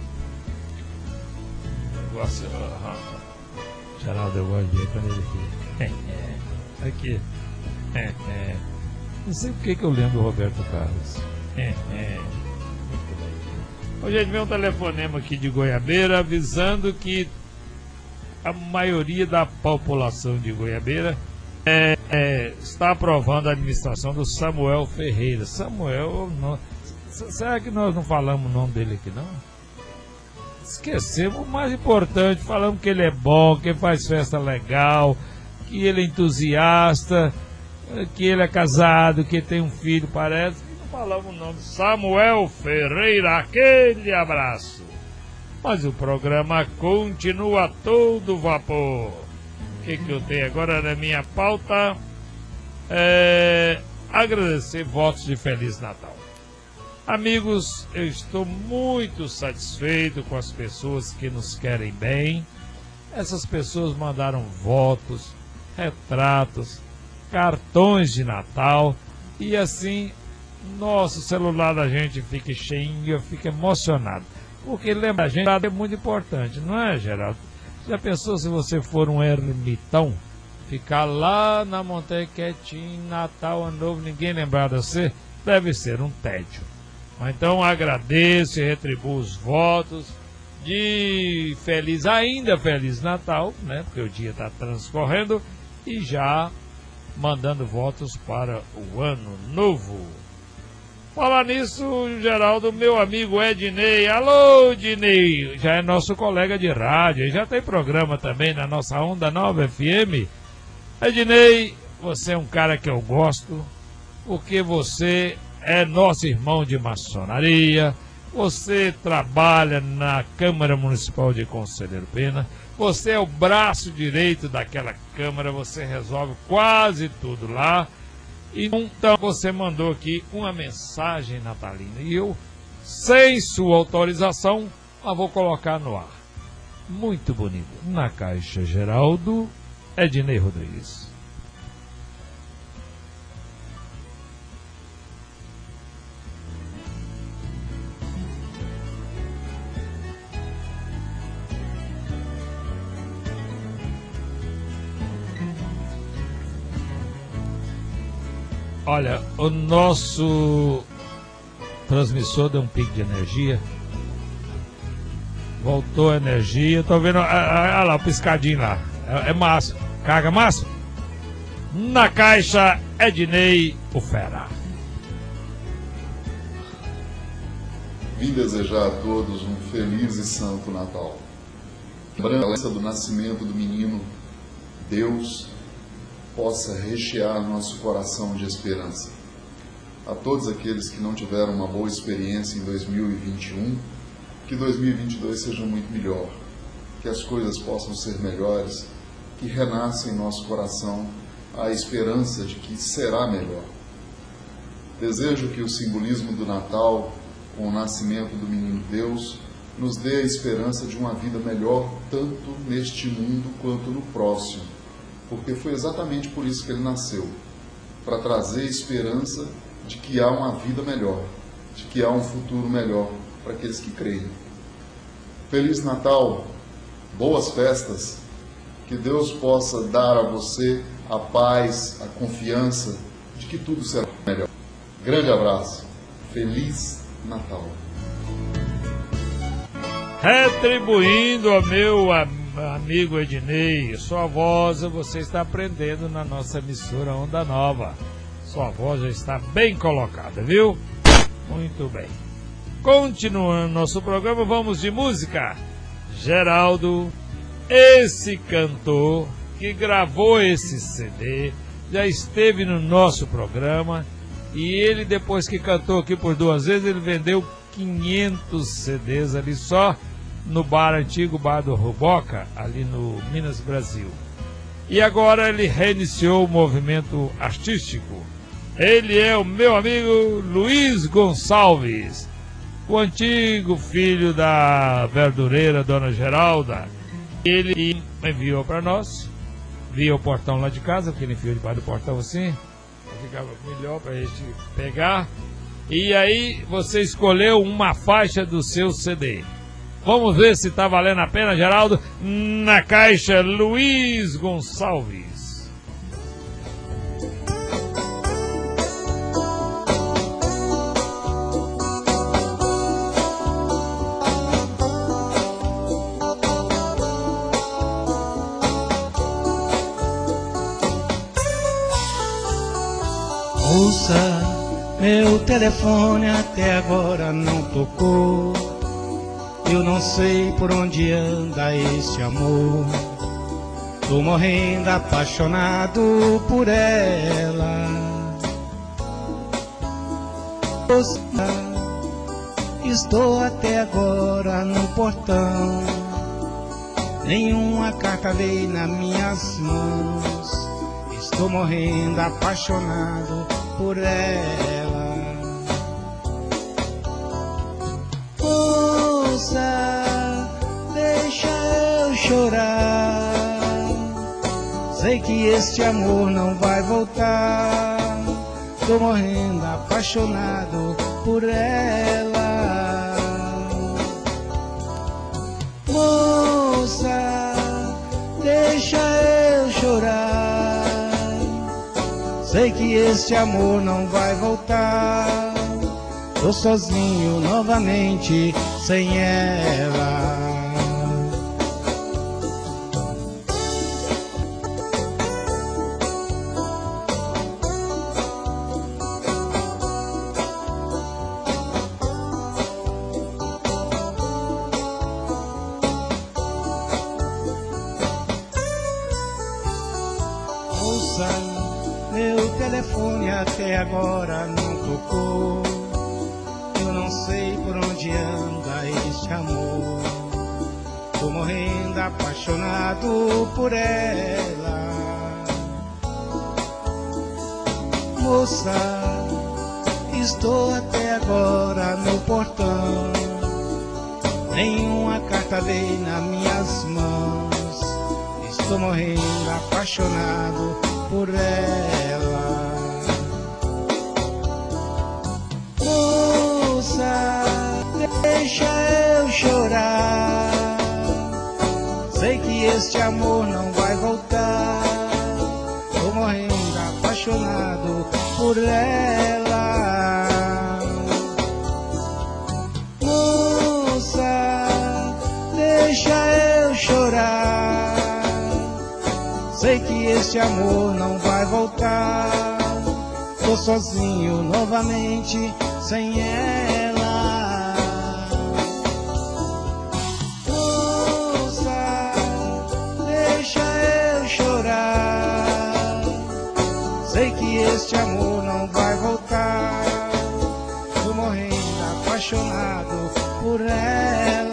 Negócio. Geraldo, eu gosto de ver quando ele fica. Aqui. Não sei por que eu lembro do Roberto Carlos. Hoje a gente vê um telefonema aqui de Goiabeira avisando que a maioria da população de Goiabeira está aprovando a administração do Samuel Ferreira. Samuel, será que nós não falamos o nome dele aqui, não? Esquecemos o mais importante, falamos que ele é bom, que ele faz festa legal, que ele é entusiasta, que ele é casado, que ele tem um filho, parece. Não falamos o nome. Samuel Ferreira, aquele abraço. Mas o programa continua a todo vapor. O que eu tenho agora na minha pauta? Agradecer votos de Feliz Natal. Amigos, eu estou muito satisfeito com as pessoas que nos querem bem. Essas pessoas mandaram votos, retratos, cartões de Natal e assim nosso celular da gente fica cheinho, fica emocionado. Porque lembra, a gente é muito importante, não é, Geraldo? Já pensou se você for um ermitão, ficar lá na montanha quietinho, Natal, Ano Novo, ninguém lembrar de você? Deve ser um tédio. Então agradeço e retribuo os votos de Feliz Natal, né? Porque o dia está transcorrendo e já mandando votos para o Ano Novo. Falar nisso, Geraldo, meu amigo Ednei. Alô, Ednei, já é nosso colega de rádio, já tem programa também na nossa Onda Nova FM. Ednei, você é um cara que eu gosto, porque você é nosso irmão de maçonaria, você trabalha na Câmara Municipal de Conselheiro Pena, você é o braço direito daquela Câmara, você resolve quase tudo lá. Então você mandou aqui uma mensagem natalina e eu, sem sua autorização, a vou colocar no ar. Muito bonito. Na Caixa Geraldo, Ednei Rodrigues. Olha, o nosso transmissor deu um pico de energia. Voltou a energia. Tô vendo. Olha lá, o piscadinho lá. É massa. Carga massa? Na Caixa, Ednei, o Fera. Vim desejar a todos um feliz e santo Natal. Lembrando a lembrança do nascimento do menino Deus possa rechear nosso coração de esperança. A todos aqueles que não tiveram uma boa experiência em 2021, que 2022 seja muito melhor, que as coisas possam ser melhores, que renasça em nosso coração a esperança de que será melhor. Desejo que o simbolismo do Natal, com o nascimento do menino Deus, nos dê a esperança de uma vida melhor, tanto neste mundo quanto no próximo. Porque foi exatamente por isso que ele nasceu, para trazer esperança de que há uma vida melhor, de que há um futuro melhor para aqueles que creem. Feliz Natal, boas festas, que Deus possa dar a você a paz, a confiança de que tudo será melhor. Grande abraço, Feliz Natal. Retribuindo ao meu amigo Ednei, sua voz você está aprendendo na nossa emissora Onda Nova. Sua voz já está bem colocada, viu? Muito bem. Continuando nosso programa, vamos de música. Geraldo, esse cantor que gravou esse CD, já esteve no nosso programa e ele, depois que cantou aqui por 2 vezes, ele vendeu 500 CDs ali só no antigo bar do Ruboca, ali no Minas Brasil. E agora ele reiniciou o movimento artístico. Ele é o meu amigo Luiz Gonçalves, o antigo filho da verdureira Dona Geralda. Ele enviou para nós, via o portão lá de casa, porque ele enfiou debaixo do portão assim, ficava melhor para a gente pegar. E aí você escolheu uma faixa do seu CD. Vamos ver se tá valendo a pena, Geraldo. Na caixa, Luiz Gonçalves. Ouça, meu telefone até agora não tocou. Eu não sei por onde anda este amor. Tô morrendo apaixonado por ela. Ouça, estou até agora no portão. Nenhuma carta veio nas minhas mãos. Estou morrendo apaixonado por ela. Moça, deixa eu chorar. Sei que este amor não vai voltar. Tô morrendo apaixonado por ela. Moça, deixa eu chorar. Sei que este amor não vai voltar. Tô sozinho novamente sem ela. Ouça, meu telefone até agora não tocou. Eu não sei por onde anda este amor. Tô morrendo apaixonado por ela. Moça, estou até agora no portão. Nenhuma carta veio nas minhas mãos. Estou morrendo apaixonado por ela. Moça, deixa eu chorar. Sei que este amor não vai voltar. Tô morrendo apaixonado por ela. Moça, deixa eu chorar. Sei que este amor não vai voltar. Tô sozinho novamente sem ela. Moça, deixa eu chorar. Sei que este amor não vai voltar. Tô morrendo apaixonado por ela.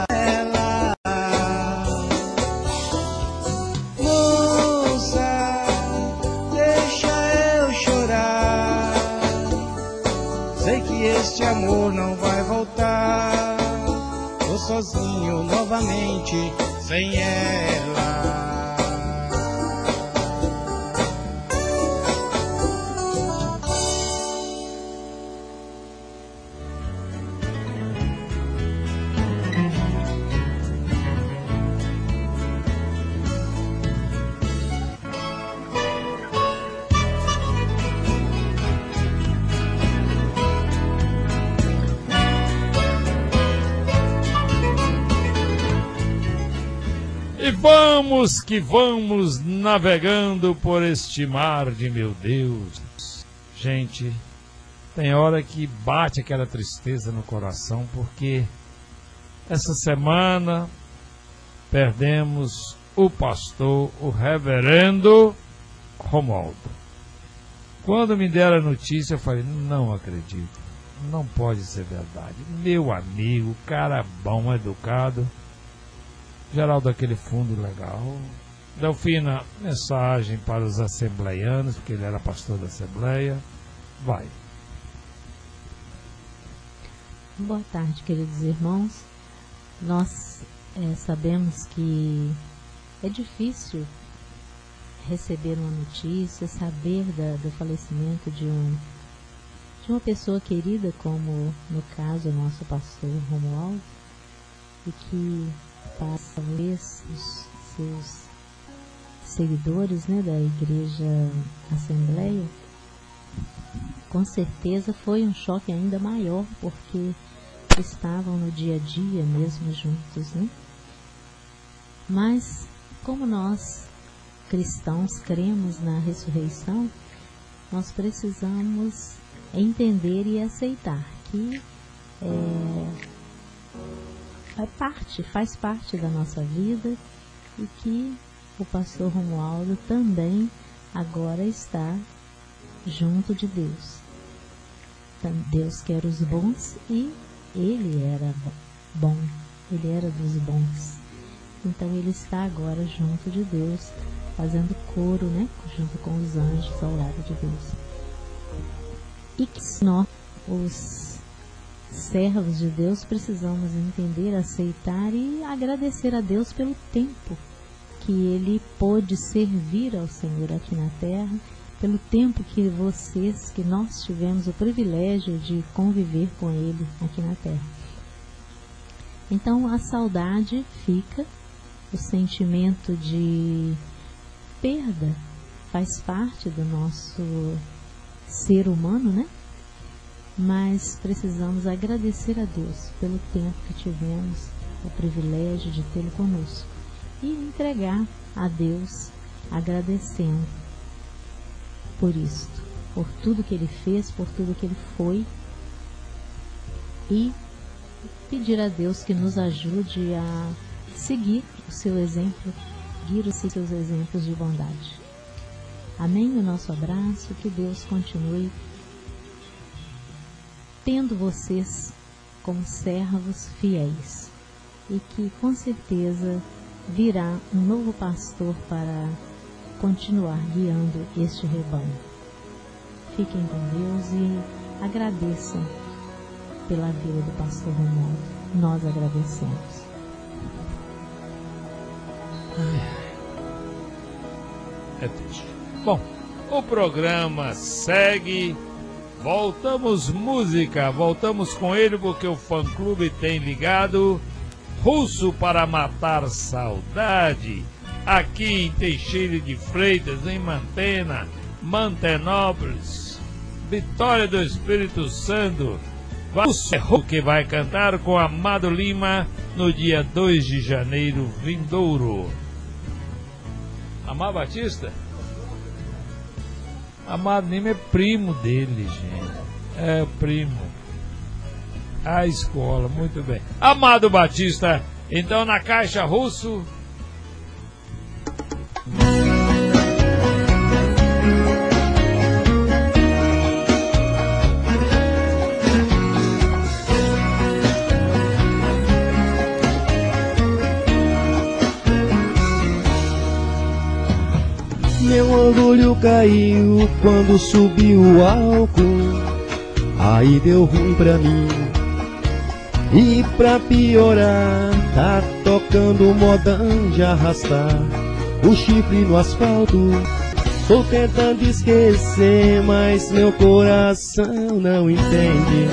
Moça, deixa eu chorar. Sei que este amor não vai voltar. Tô sozinho novamente sem ela. Vamos que vamos navegando por este mar de meu Deus. Gente, tem hora que bate aquela tristeza no coração, porque essa semana perdemos o pastor, o reverendo Romualdo. Quando me deram a notícia, eu falei, não acredito. não pode ser verdade. Meu amigo, cara bom, educado. Geraldo, aquele fundo legal. Delfina, mensagem para os assembleianos, porque ele era pastor da Assembleia. Vai. Boa tarde, queridos irmãos. Nós sabemos que é difícil receber uma notícia, saber do falecimento de uma pessoa querida, como no caso o nosso pastor Romualdo, e que passa talvez os seus seguidores, né, da Igreja Assembleia. Com certeza foi um choque ainda maior, porque estavam no dia a dia mesmo juntos, né? Mas como nós cristãos cremos na ressurreição, nós precisamos entender e aceitar que faz parte da nossa vida, e que o pastor Romualdo também agora está junto de Deus. Então, Deus quer os bons, e ele era bom, ele era dos bons. Então ele está agora junto de Deus, fazendo coro, né, junto com os anjos ao lado de Deus. E que nós, os servos de Deus, precisamos entender, aceitar e agradecer a Deus pelo tempo que ele pôde servir ao Senhor aqui na terra, pelo tempo que nós tivemos o privilégio de conviver com ele aqui na terra. Então a saudade fica, o sentimento de perda faz parte do nosso ser humano, né? Mas precisamos agradecer a Deus pelo tempo que tivemos, o privilégio de tê-lo conosco, e entregar a Deus agradecendo por isto, por tudo que ele fez, por tudo que ele foi, e pedir a Deus que nos ajude a seguir o seu exemplo, seguir os seus exemplos de bondade. Amém? O nosso abraço, que Deus continue tendo vocês como servos fiéis, e que com certeza virá um novo pastor para continuar guiando este rebanho. Fiquem com Deus e agradeçam pela vida do pastor Romualdo. Nós agradecemos. É triste. Bom, o programa segue. Voltamos música, voltamos com ele porque o fã-clube tem ligado. Russo para matar saudade, aqui em Teixeira de Freitas, em Mantena, Mantenópolis, Vitória do Espírito Santo. Russo que vai cantar com Amado Lima no dia 2 de janeiro vindouro. Amado Batista? Amado Lima é primo dele, gente. É primo. A escola, muito bem. Amado Batista, então na caixa Russo. Meu orgulho caiu quando subiu o álcool, aí deu ruim pra mim. E pra piorar, tá tocando modão de arrastar o chifre no asfalto. Tô tentando esquecer, mas meu coração não entende.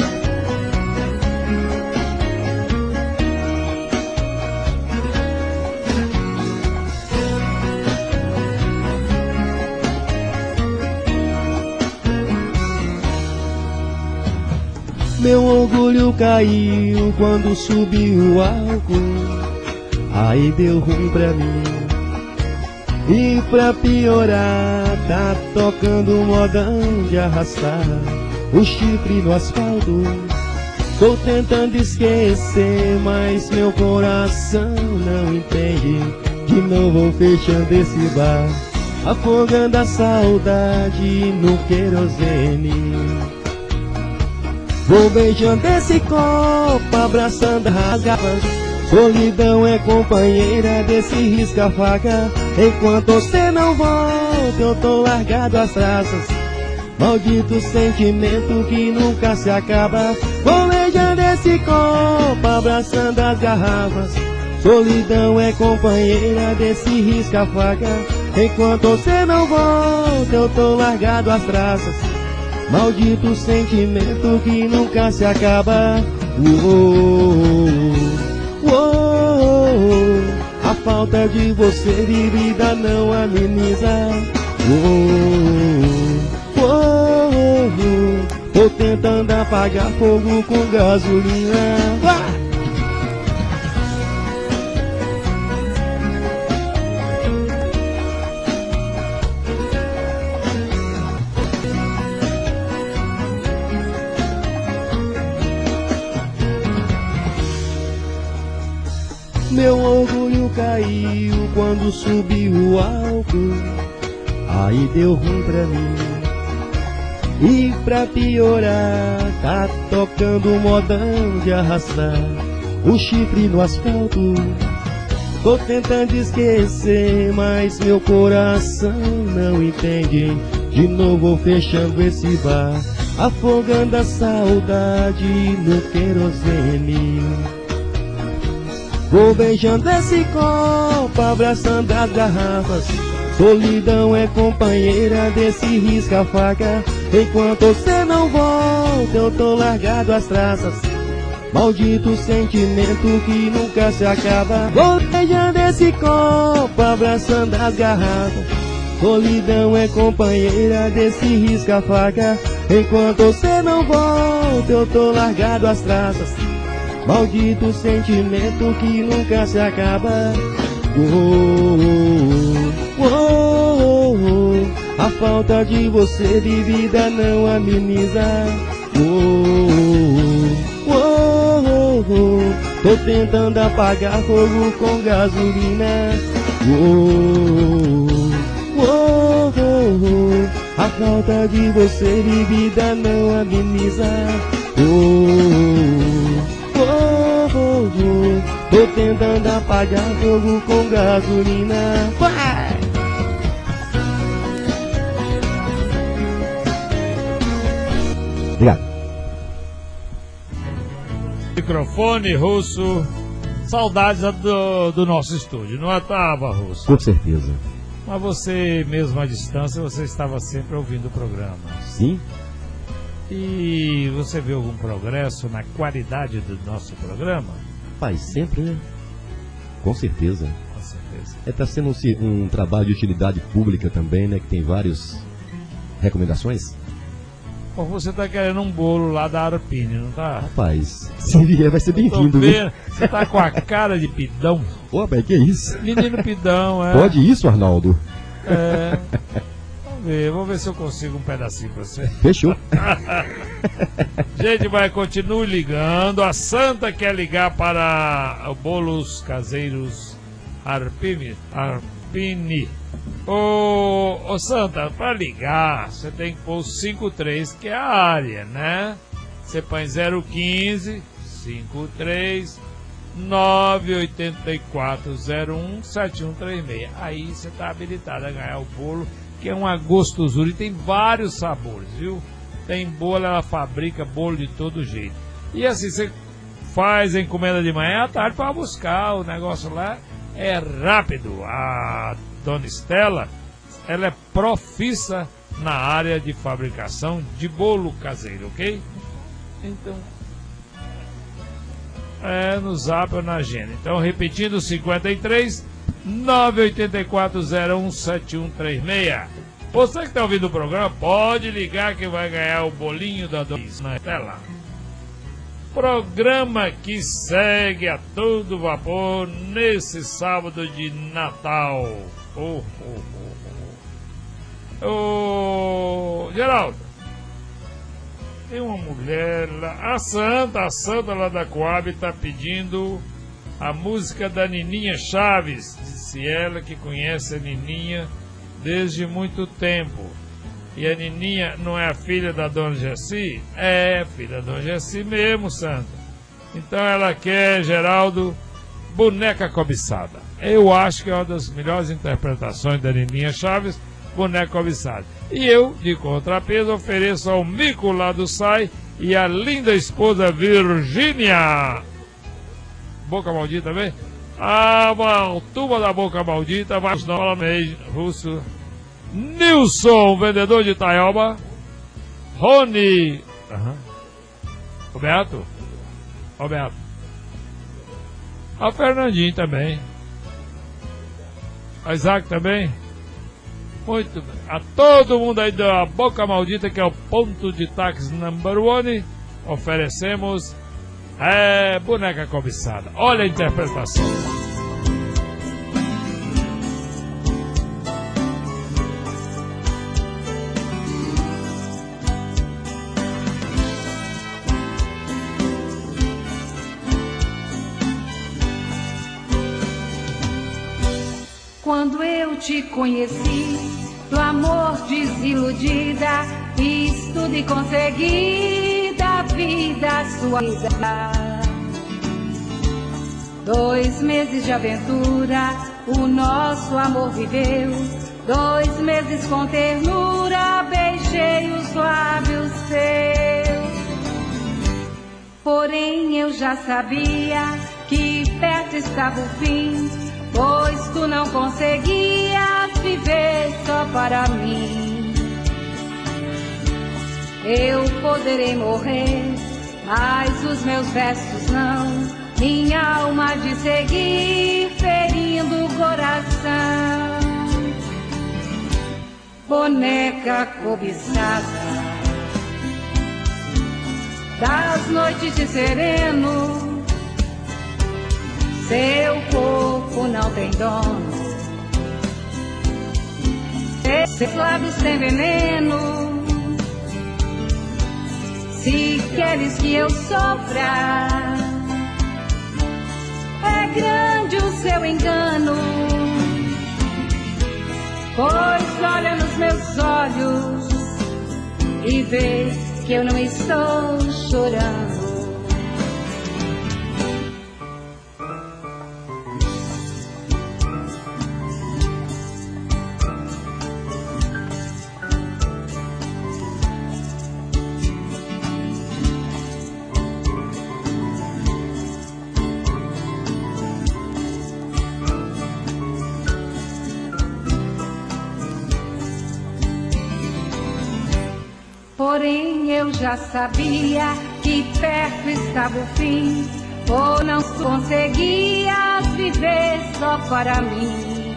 Meu orgulho caiu quando subiu o álcool, aí deu ruim pra mim. E pra piorar, tá tocando modão de arrastar o chifre no asfalto. Tô tentando esquecer, mas meu coração não entende. De novo fechando esse bar, afogando a saudade no querosene. Vou beijando esse copo, abraçando as garrafas. Solidão é companheira desse risca-faca. Enquanto você não volta, eu tô largado às traças. Maldito sentimento que nunca se acaba. Vou beijando esse copo, abraçando as garrafas. Solidão é companheira desse risca-faca. Enquanto você não volta, eu tô largado às traças. Maldito sentimento que nunca se acaba. A falta de você de vida não ameniza. Tô tentando apagar fogo com gasolina. Meu orgulho caiu quando subiu o álcool. Aí deu ruim pra mim. E pra piorar, tá tocando um modão de arrastar o chifre no asfalto. Tô tentando esquecer, mas meu coração não entende. De novo fechando esse bar, afogando a saudade no querosene. Vou beijando esse copo, abraçando as garrafas. Solidão é companheira desse risca-faca. Enquanto você não volta, eu tô largado às traças. Maldito sentimento que nunca se acaba. Vou beijando esse copo, abraçando as garrafas. Solidão é companheira desse risca-faca. Enquanto você não volta, eu tô largado às traças. Maldito sentimento que nunca se acaba. A falta de você de vida não ameniza. Tô tentando apagar fogo com gasolina. A falta de você de vida não ameniza. Tô tentando apagar fogo com gasolina. Vai! Obrigado. Microfone Russo. Saudades do nosso estúdio, não estava, Russo? Com certeza. Mas você, mesmo à distância, você estava sempre ouvindo o programa. Sim. E você viu algum progresso na qualidade do nosso programa? Rapaz, sempre, né? Com certeza. Com certeza. Tá sendo um trabalho de utilidade pública também, né? Que tem várias recomendações. Ou você tá querendo um bolo lá da Arpine, não tá? Rapaz, se vier vai ser bem-vindo, viu? Você tá com a cara de pidão. Ô, rapaz, que isso? Menino pidão, é. Pode isso, Arnaldo? É. Vamos ver se eu consigo um pedacinho pra você. Fechou. Gente, vai, continue ligando. A Santa quer ligar para o Bolos Caseiros Arpine. Ô Santa, para ligar, você tem que pôr o 53, que é a área, né? Você põe 015 53 98401 7136. Aí você tá habilitado a ganhar o bolo, que é uma gostosura e tem vários sabores, viu? Tem bolo, ela fabrica bolo de todo jeito. E assim, você faz a encomenda de manhã, à tarde para buscar. O negócio lá é rápido. A Dona Estela, ela é profissa na área de fabricação de bolo caseiro, ok? Então, no Zap ou na agenda. Então, repetindo, 53 98401 7136. Você que está ouvindo o programa, pode ligar que vai ganhar o bolinho da Dona na tela. Programa que segue a todo vapor nesse sábado de Natal. Geraldo, tem uma mulher lá, a Santa lá da Coab está pedindo a música da Nininha Chaves. Disse ela que conhece a Nininha desde muito tempo. E a Nininha não é a filha da Dona Jessi? É, filha da Dona Jessi mesmo, Santa. Então ela quer, Geraldo, Boneca Cobiçada. Eu acho que é uma das melhores interpretações da Nininha Chaves, Boneca Cobiçada. E eu, de contrapeso, ofereço ao mico lá do Sai e a linda esposa Virgínia. Boca Maldita também? A turma da Boca Maldita vai novamente, Russo. Nilson, vendedor de Itaioba. Rony. Roberto. A Fernandinho também. A Isaac também. Muito bem. A todo mundo aí da Boca Maldita, que é o ponto de táxi number one, oferecemos Boneca Cobiçada. Olha a interpretação. Quando eu te conheci, do amor desiludida, fiz tudo e consegui da vida sua vida. 2 meses de aventura, o nosso amor viveu. 2 meses com ternura, beijei os lábios seus. Porém eu já sabia que perto estava o fim, pois tu não conseguias viver só para mim. Eu poderei morrer, mas os meus versos não. Minha alma de seguir ferindo o coração. Boneca cobiçada das noites de sereno, seu corpo não tem dono, seus lábios têm veneno. Se queres que eu sofra, é grande o seu engano, pois olha nos meus olhos e vê que eu não estou chorando. Porém eu já sabia que perto estava o fim, ou não conseguias viver só para mim.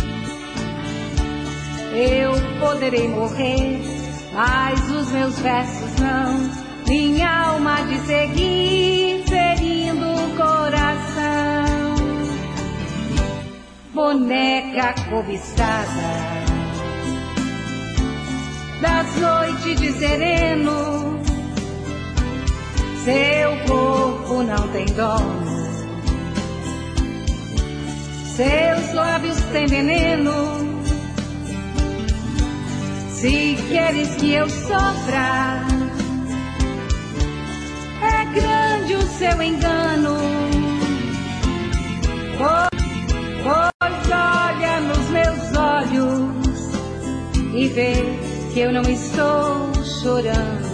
Eu poderei morrer, mas os meus versos não. Minha alma de seguir ferindo o coração. Boneca cobiçada das noites de sereno, seu corpo não tem dono, seus lábios têm veneno. Se queres que eu sofra, é grande o seu engano, pois olha nos meus olhos e vê que eu não estou chorando.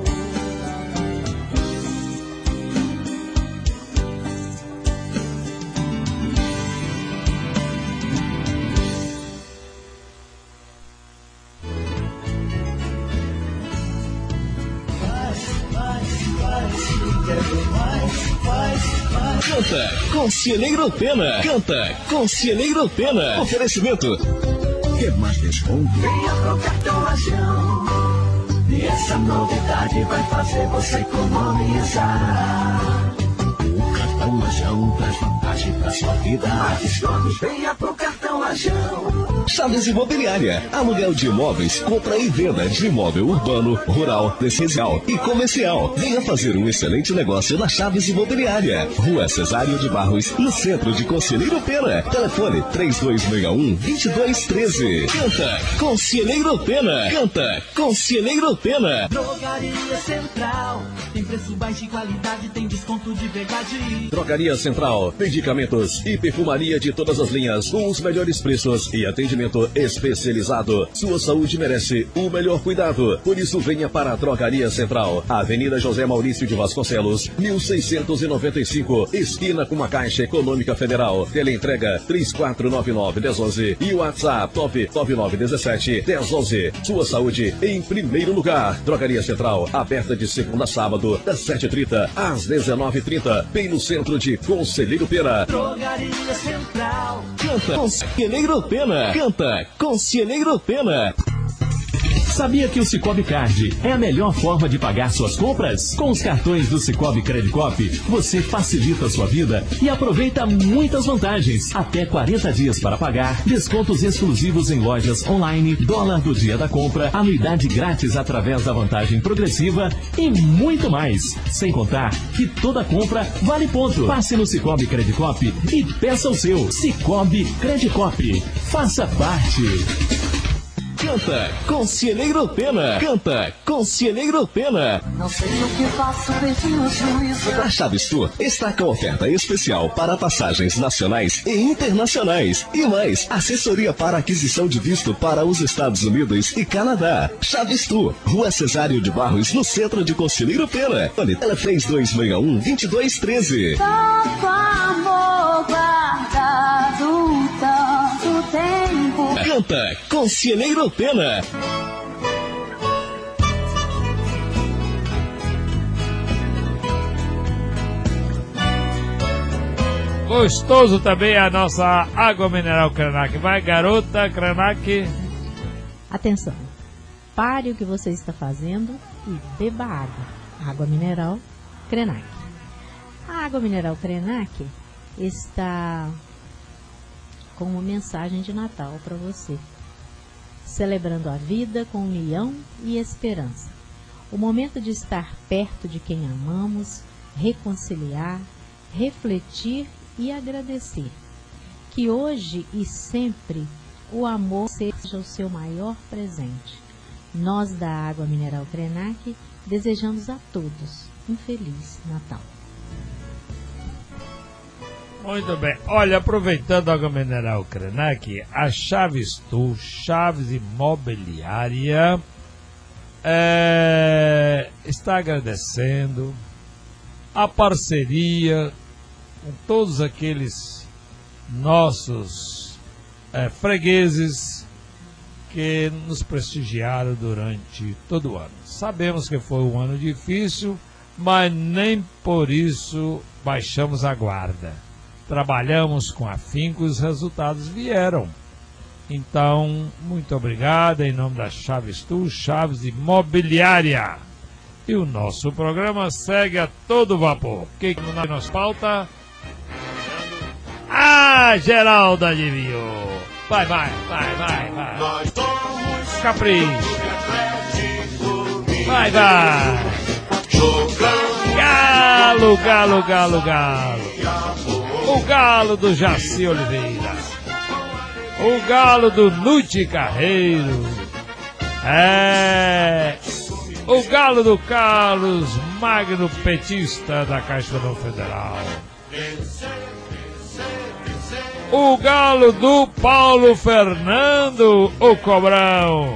Canta Conselheiro Pena. Canta Conselheiro Pena. Oferecimento. Quer mais desconto? Venha pro Cartão. E essa novidade vai fazer você economizar. O Cartão Lajão traz vantagem pra sua vida. Mais descontos, venha pro Cartão. Cartão Lajão. Chaves Imobiliária, aluguel de imóveis, compra e venda de imóvel urbano, rural, residencial e comercial. Venha fazer um excelente negócio na Chaves Imobiliária. Rua Cesário de Barros, no centro de Conselheiro Pena. Telefone 3261-2213. Canta Conselheiro Pena. Canta Conselheiro Pena. Drogaria Central, tem preço baixo e qualidade, tem desconto de verdade. Drogaria Central, medicamentos e perfumaria de todas as linhas, com os melhores preços e atendimento especializado. Sua saúde merece o melhor cuidado. Por isso, venha para a Drogaria Central. Avenida José Maurício de Vasconcelos, 1695, esquina com a Caixa Econômica Federal. Teleentrega 3499-1011 e WhatsApp 99917-1011. Sua saúde em primeiro lugar. Drogaria Central, aberta de segunda a sábado, das 7h30 às 19h30, bem no centro de Conselheiro Pena. Drogaria Central. Canta Conselheiro Pena. Canta Conselheiro Pena. Sabia que o Cicobi Card é a melhor forma de pagar suas compras? Com os cartões do Cicobi Credicop, você facilita a sua vida e aproveita muitas vantagens. Até 40 dias para pagar, descontos exclusivos em lojas online, dólar do dia da compra, anuidade grátis através da vantagem progressiva e muito mais. Sem contar que toda compra vale ponto. Passe no Cicobi Credicop e peça o seu. Cicobi Credicop. Faça parte. Canta Conselheiro Pena. Canta Conselheiro Pena. Não sei o que faço, perdi o juízo. A Chaves Tour está com oferta especial para passagens nacionais e internacionais. E mais, assessoria para aquisição de visto para os Estados Unidos e Canadá. Chaves Tour, Rua Cesário de Barros, no centro de Conselheiro Pena. Tele 3261-2213. Tanto amor guardado tanto tempo. Canta Conselheiro Pena. Gostoso também a nossa água mineral Krenak. Vai, garota Krenak. Atenção, pare o que você está fazendo e beba água. Água mineral Krenak. A água mineral Krenak está com uma mensagem de Natal para você. Celebrando a vida com união e esperança. O momento de estar perto de quem amamos, reconciliar, refletir e agradecer. Que hoje e sempre o amor seja o seu maior presente. Nós da Água Mineral Krenak desejamos a todos um Feliz Natal. Muito bem. Olha, aproveitando a água mineral Krenak, a Chaves Tour, Chaves Imobiliária, está agradecendo a parceria com todos aqueles nossos fregueses que nos prestigiaram durante todo o ano. Sabemos que foi um ano difícil, mas nem por isso baixamos a guarda. Trabalhamos com afinco e os resultados vieram. Então, muito obrigado em nome da Chaves Tour, Chaves Imobiliária. E o nosso programa segue a todo vapor. O que nos falta? Ah, Geraldo adivinhou. Vai. Capricho. Vai. Galo. O galo do Jaci Oliveira. O galo do Nuti Carreiro. O galo do Carlos Magno, petista da Caixa Econômica Federal. O galo do Paulo Fernando, o Cobrão.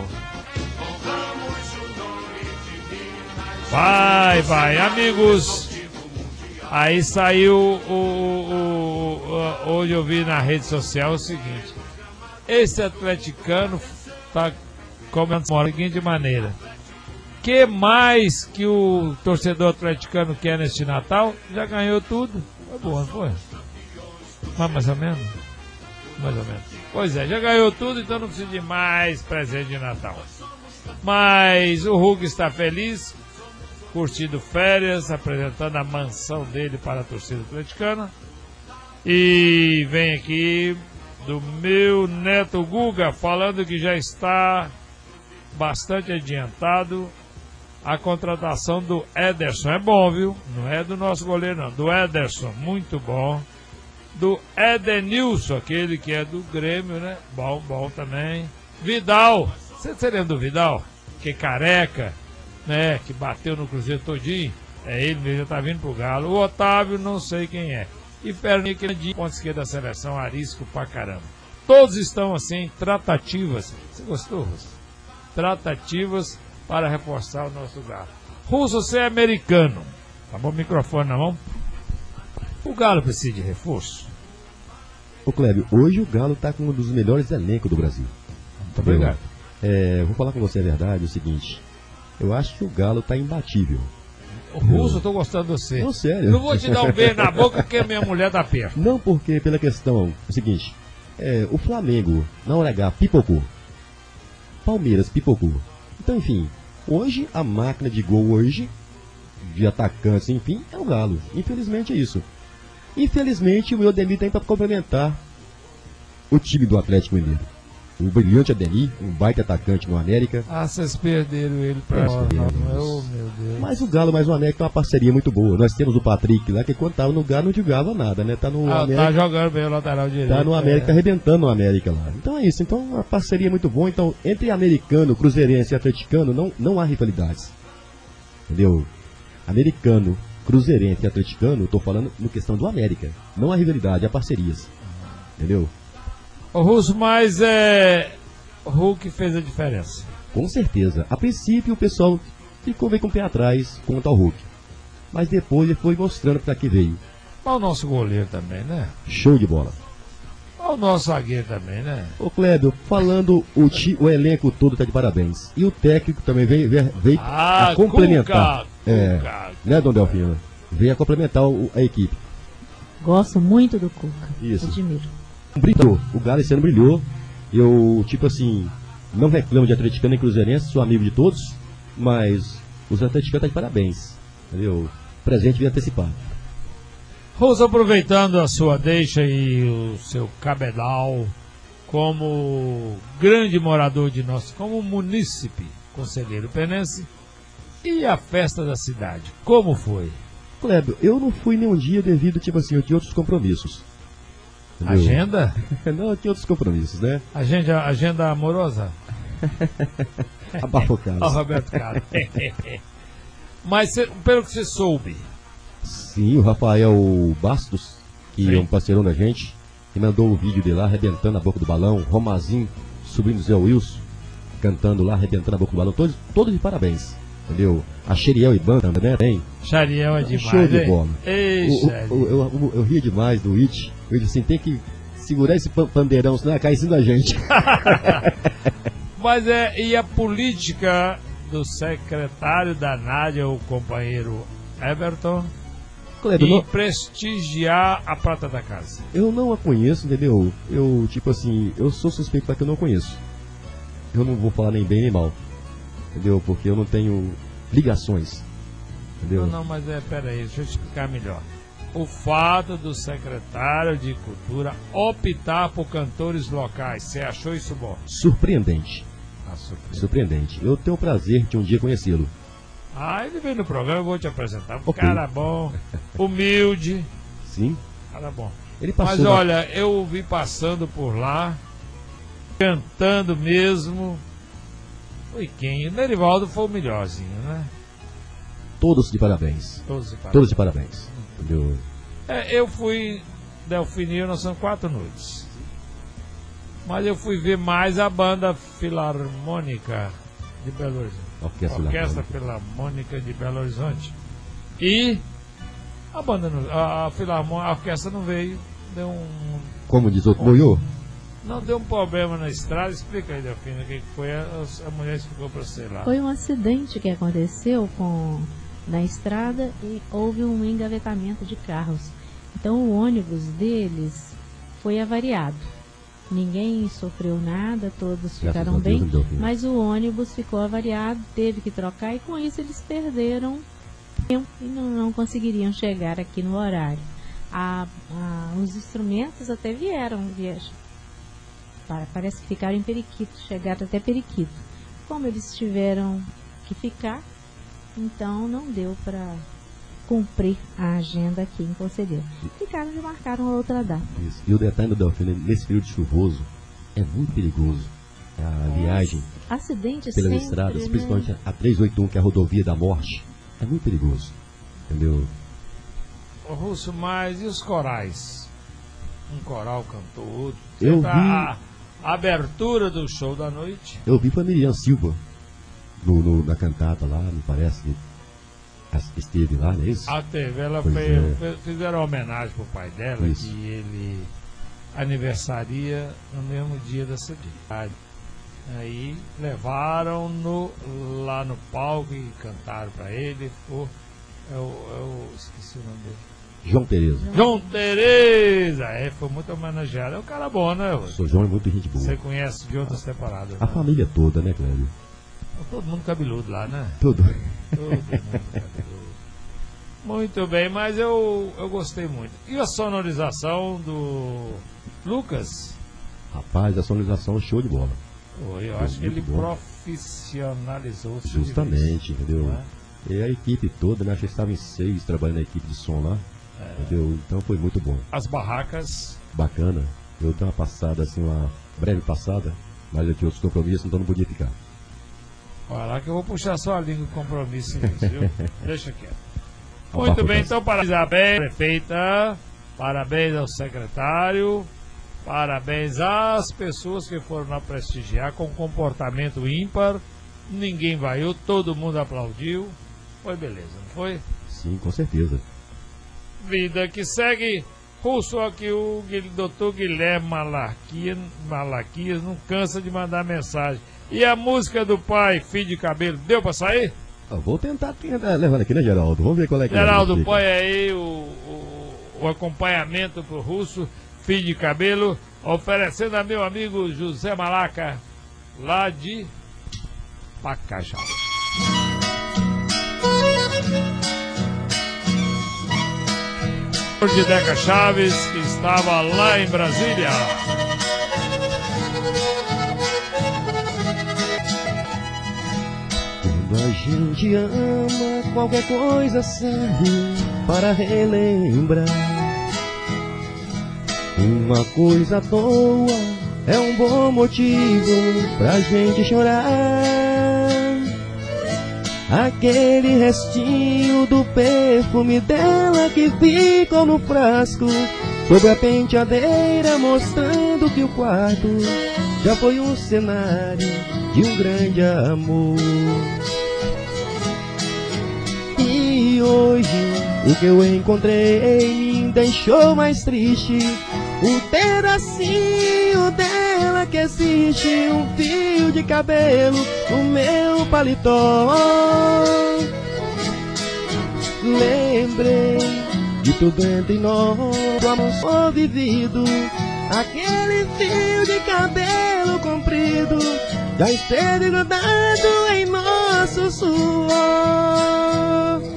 Vai, amigos. Aí saiu hoje eu vi na rede social o seguinte: esse atleticano está comentando da seguinte maneira: que mais que o torcedor atleticano quer neste Natal? Já ganhou tudo. Foi bom, não foi? Mas mais ou menos. Pois é, já ganhou tudo, então não precisa de mais presente de Natal. Mas o Hulk está feliz, curtindo férias, apresentando a mansão dele para a torcida atleticana. E vem aqui do meu neto Guga, falando que já está bastante adiantado a contratação do Ederson. É bom, viu? Não é do nosso goleiro, não. Do Ederson, muito bom. Do Edenilson, aquele que é do Grêmio, né? Bom, bom também. Vidal. Você lembra do Vidal? Que careca, né? Que bateu no Cruzeiro todinho. É ele mesmo, já tá vindo pro Galo. O Otávio, não sei quem é. E Fernando de ponta esquerda da seleção, arisco pra caramba. Todos estão assim, tratativas. Você gostou, Russo? Tratativas para reforçar o nosso Galo. Russo, você é americano. Tá bom, microfone na mão. O Galo precisa de reforço? Ô Clébio, hoje o Galo tá com um dos melhores elencos do Brasil. Muito obrigado. Vou falar com você a verdade, é o seguinte. Eu acho que o Galo tá imbatível. O Russo, eu tô gostando de você. Não, sério. Não vou te dar um beijo na boca porque minha mulher tá perto. Não, porque pela questão, é o seguinte. O Flamengo, na hora H, pipocou. Palmeiras, pipocou. Então, enfim, hoje a máquina de gol hoje, de atacantes, enfim, é o Galo. Infelizmente é isso. Infelizmente o meu Ademir tem para complementar o time do Atlético Mineiro. O brilhante Ademir, um baita atacante no América. Ah, vocês perderam ele pra hora. Oh, meu Deus. Mas o Galo mais o América tem uma parceria muito boa. Nós temos o Patrick lá, que quando tava no Galo não jogava nada, né? Tá no América. Tá jogando bem o lateral direito. Tá no América, tá arrebentando no América lá. Então é isso. Então a parceria é muito boa. Então, entre americano, cruzeirense e atleticano, não há rivalidades. Entendeu? Americano, cruzeirense e atleticano, eu tô falando no questão do América. Não há rivalidade, há parcerias. Entendeu? O Russo, mas o Hulk fez a diferença. Com certeza. A princípio o pessoal ficou meio com o pé atrás quanto ao Hulk. Mas depois ele foi mostrando pra que veio. Olha o nosso goleiro também, né? Show de bola. Olha o nosso zagueiro também, né? Ô Clébio, falando, o elenco todo tá de parabéns. E o técnico também veio a complementar. Cuca. Né, Dom Delfino? Veio a complementar a equipe. Gosto muito do Cuca. Isso. Admiro. Brilhou. O Galo esse ano brilhou. Eu, tipo assim, não reclamo de atleticano nem cruzeirense, sou amigo de todos, mas os atleticanos estão de parabéns. Entendeu? Presente vem antecipado. Russo, aproveitando a sua deixa e o seu cabedal como grande morador de nós, como munícipe, conselheiro penense, e a festa da cidade, como foi? Clébio, eu não fui nenhum dia devido, tipo assim, eu tinha outros compromissos. Entendeu? Agenda? Não, eu tinha outros compromissos, né? Agenda amorosa? Abafo o caso. Ó, Roberto Carlos. Mas, pelo que você soube... Sim, o Rafael Bastos, que é um parceirão da gente, que mandou o vídeo dele lá, arrebentando a boca do balão. Romazinho, sobrinho do Zé Wilson, cantando lá, arrebentando a boca do balão. Todos de parabéns, entendeu? A Xeriel e Banda, né? Tem. Xeriel é demais, show de bola. Eu ria demais do It. Eu disse assim, tem que segurar esse pandeirão, senão vai cair em cima da gente. Mas e a política do secretário da Nádia, o companheiro Everton, e prestigiar a prata da casa? Eu não a conheço, entendeu? Eu, tipo assim, eu sou suspeito para que eu não conheço. Eu não vou falar nem bem nem mal, entendeu? Porque eu não tenho ligações, entendeu? Não, mas peraí, deixa eu explicar melhor. O fato do secretário de Cultura optar por cantores locais, você achou isso bom? Surpreendente. Surpreendente. Eu tenho o prazer de um dia conhecê-lo. Ele veio no programa, eu vou te apresentar. Okay. Cara bom, humilde. Sim. Cara bom. Ele passou. Mas olha, eu vi passando por lá, cantando mesmo. Foi quem? O Nerivaldo foi o melhorzinho, né? Todos de parabéns. Todos de parabéns. Entendeu? Eu fui Delfinio, nós somos 4 noites. Mas eu fui ver mais a banda Filarmônica de Belo Horizonte. Orquestra Filarmônica de Belo Horizonte. E a banda, a orquestra não veio. Deu Como diz outro boiô? Não, deu um problema na estrada. Explica aí, Delfina, o que foi. A mulher ficou para sei lá. Foi um acidente que aconteceu na estrada e houve um engavetamento de carros. Então o ônibus deles foi avariado. Ninguém sofreu nada, todos ficaram bem, mas o ônibus ficou avariado, teve que trocar e com isso eles perderam tempo e não conseguiriam chegar aqui no horário. Os instrumentos até vieram parece que ficaram em Periquito, chegaram até Periquito. Como eles tiveram que ficar, então não deu para cumprir a agenda aqui em Conselheiro. Ficaram e marcaram outra data. Isso. E o detalhe, Delfina, nesse período chuvoso, é muito perigoso a viagem acidentes pelas sempre, estradas, né? principalmente a 381, que é a rodovia da morte. É muito perigoso, entendeu? Ô, Russo, mas e os corais? Um coral cantou outro. Eu vi A abertura do show da noite. Eu vi foi a Miriam Silva na cantata lá, me parece que esteve lá, não é isso? A TV, ela Pois fizeram uma homenagem pro pai dela, Isso. que ele aniversaria no mesmo dia da cidade. Aí levaram-no lá no palco e cantaram pra ele. Eu esqueci o nome dele. João Tereza. João Tereza! Foi muito homenageado. É um cara bom, né? O João é muito gente boa. Você conhece de outras temporadas. A né? família toda, né, Clébio? Todo mundo cabeludo lá, né? Tudo. Todo mundo cabeludo. Muito bem, mas eu gostei muito. E a sonorização do Lucas? Rapaz, a sonorização show de bola. Eu acho que ele profissionalizou. Justamente, entendeu? Não é? E a equipe toda, né? Acho que estavam em 6 trabalhando na equipe de som lá. Entendeu? Então foi muito bom. As barracas. Bacana. Eu dei uma passada, assim, uma breve passada, mas eu tinha outros compromissos, então não podia ficar. Olha lá que eu vou puxar sua língua de compromisso nisso, viu? Deixa quieto. Muito bem, então parabéns à prefeita, parabéns ao secretário, parabéns às pessoas que foram lá prestigiar com comportamento ímpar. Ninguém vaiou, todo mundo aplaudiu. Foi beleza, não foi? Sim, com certeza. Vida que segue. Russo, aqui o Dr. Guilherme Malaquias não cansa de mandar mensagem. E a música do pai, Fio de Cabelo, deu pra sair? Eu vou tentar levando aqui, né, Geraldo? Vamos ver qual é que Geraldo, põe aí o acompanhamento pro Russo, Fio de Cabelo, oferecendo a meu amigo José Malaca, lá de Pacajá. De Deca Chaves, que estava lá em Brasília. Quando a gente ama, qualquer coisa serve para relembrar. Uma coisa à toa é um bom motivo pra gente chorar. Aquele restinho do perfume dela que ficou no frasco sobre a penteadeira, mostrando que o quarto já foi um cenário de um grande amor. E hoje o que eu encontrei me deixou mais triste. Um pedacinho dela que existe, um fio de cabelo no meu paletó. Lembrei de tudo entre nós, o amor só vivido. Aquele fio de cabelo comprido já esteve grudado em nosso suor.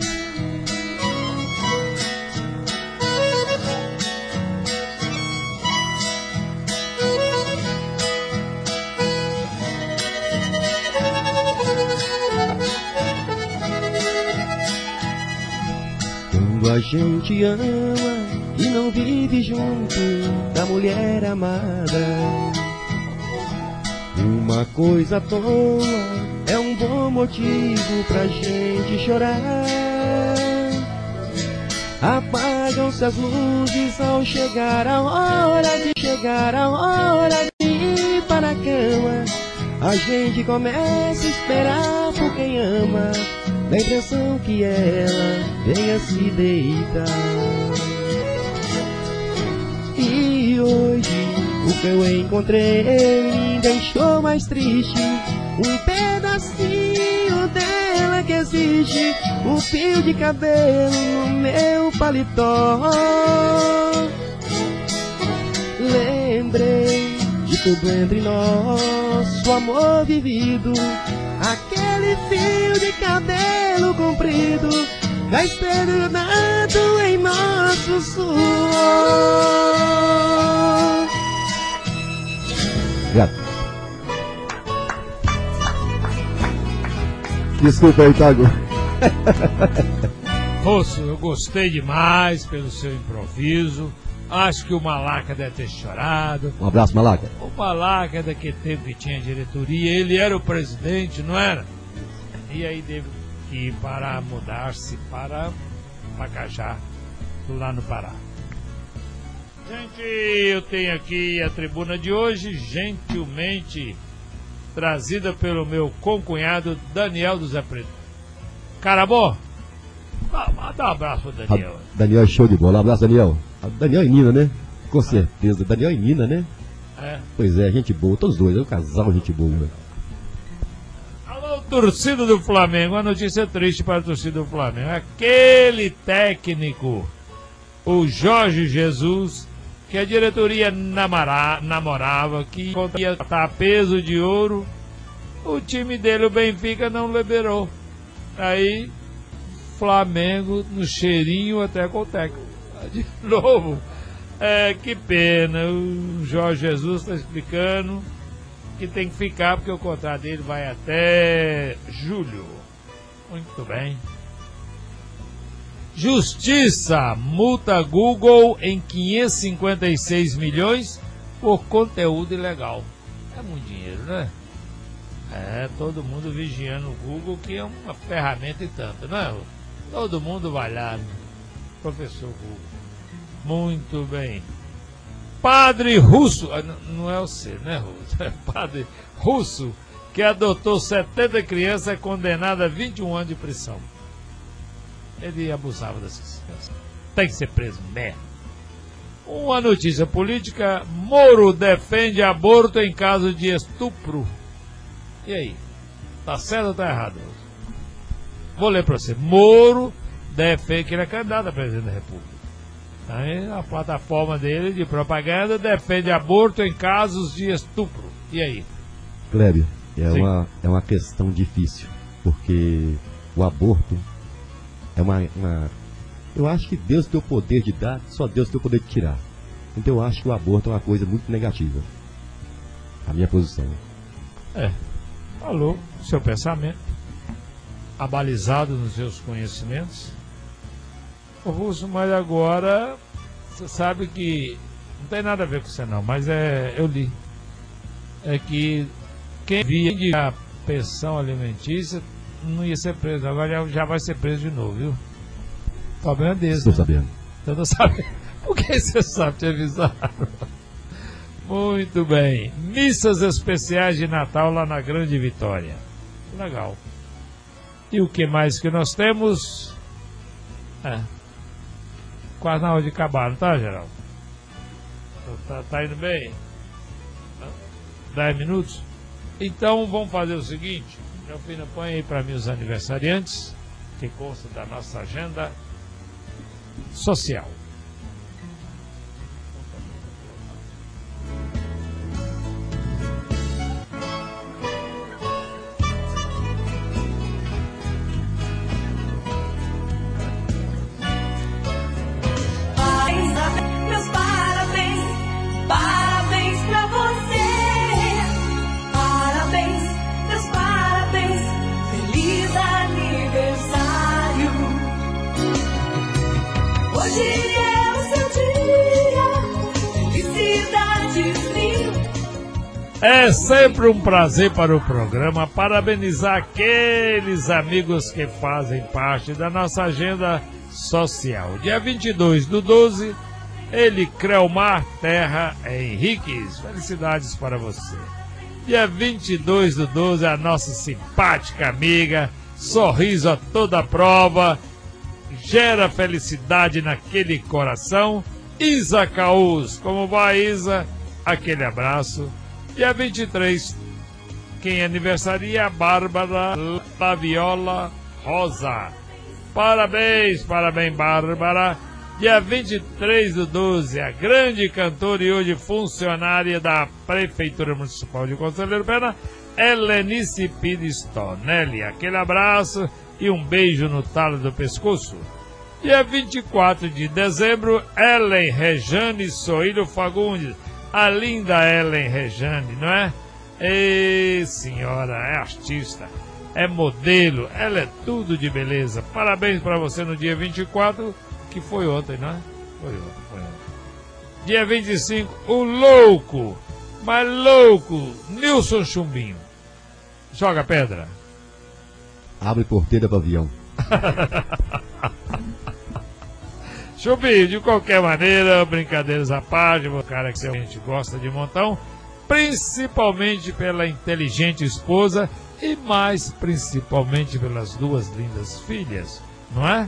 Quando a gente ama e não vive junto da mulher amada, uma coisa à toa é um bom motivo pra gente chorar. Apagam-se as luzes ao chegar a hora de ir para a cama. A gente começa a esperar por quem ama, dá a impressão que ela venha se deitar. E hoje o que eu encontrei me deixou mais triste. Um pedacinho dela que existe, um fio de cabelo no meu paletó. Lembrei de tudo entre nós, o amor vivido. Aquele fio de cabelo comprido já esteve grudado em nosso suor. Obrigado. Desculpa aí, Thiago. Russo, eu gostei demais pelo seu improviso. Acho que o Malaca deve ter chorado. Um abraço, Malaca. O Malaca é daquele tempo que tinha diretoria, ele era o presidente, não era? E aí teve que ir para mudar-se para Pacajá, lá no Pará. Gente, eu tenho aqui a tribuna de hoje, gentilmente trazida pelo meu concunhado Daniel do Zé Preto. Cara bom, dá um abraço pro Daniel. Daniel é show de bola. Um abraço, Daniel. Daniel e Nina, né? Com certeza. Daniel e Nina, né? É. Pois é, gente boa. Todos dois. É um casal, gente boa. Né? Alô, torcida do Flamengo. Uma notícia triste para a torcida do Flamengo. Aquele técnico, o Jorge Jesus, que a diretoria namorava, que ia estar a peso de ouro, o time dele, o Benfica, não liberou. Aí, Flamengo no cheirinho até com o técnico. De novo, que pena. O Jorge Jesus está explicando que tem que ficar porque o contrato dele vai até julho. Muito bem. Justiça multa Google em 556 milhões por conteúdo ilegal. É muito dinheiro, né? Todo mundo vigiando o Google, que é uma ferramenta e tanto, não é? Todo mundo vai lá, professor Google. Muito bem. Padre russo, não é você, né, Russo? É padre russo que adotou 70 crianças, é condenado a 21 anos de prisão. Ele abusava dessas crianças. Tem que ser preso, merda. Uma notícia política: Moro defende aborto em caso de estupro. E aí? Tá certo ou tá errado? Vou ler pra você. Moro defende, que ele é candidato a presidente da República. Aí a plataforma dele de propaganda defende aborto em casos de estupro. E aí? Clébio, é uma questão difícil, porque o aborto é uma... Eu acho que Deus tem o poder de dar, só Deus tem o poder de tirar. Então eu acho que o aborto é uma coisa muito negativa. A minha posição. Falou o seu pensamento, abalizado nos seus conhecimentos. Ô Russo, mas agora você sabe que não tem nada a ver com você não, mas eu li. É que quem via a pensão alimentícia não ia ser preso, agora já vai ser preso de novo, viu? O problema é desse. Estou sabendo. Você não sabe? Por que você sabe? Te avisaram. Muito bem. Missas especiais de Natal lá na Grande Vitória. Legal. E o que mais que nós temos? Quase na hora de acabar, não tá, Geraldo? Tá indo bem? 10 minutos? Então vamos fazer o seguinte. Delfina, põe aí para mim os aniversariantes, que consta da nossa agenda social. Meus parabéns, parabéns pra você. Parabéns, meus parabéns, feliz aniversário. Hoje é o seu dia, felicidades mil. É sempre um prazer para o programa parabenizar aqueles amigos que fazem parte da nossa agenda social. Dia 22/12, ele, Creomar Terra Henriques. Felicidades para você. Dia 22/12, a nossa simpática amiga, sorriso a toda prova, gera felicidade naquele coração, Isa Caus. Como vai, Isa? Aquele abraço. Dia 23, quem aniversaria? Bárbara Laviola Rosa. Parabéns, Bárbara. Dia 23/12, a grande cantora e hoje funcionária da Prefeitura Municipal de Conselheiro Pena, Helenice Pires Tonelli. Aquele abraço e um beijo no talo do pescoço. Dia 24 de dezembro, Ellen Rejane Soilho Fagundes. a linda Ellen Rejane, não é? Ei, senhora, é artista, é modelo, ela é tudo de beleza. Parabéns para você no dia 24, que foi ontem, não é? Foi ontem. Dia 25, o louco, mas louco, Nilson Chumbinho. Joga pedra. Abre porteira para avião. Chumbinho, de qualquer maneira, brincadeiras à parte, o cara que a gente gosta de montão, principalmente pela inteligente esposa e mais principalmente pelas duas lindas filhas, não é?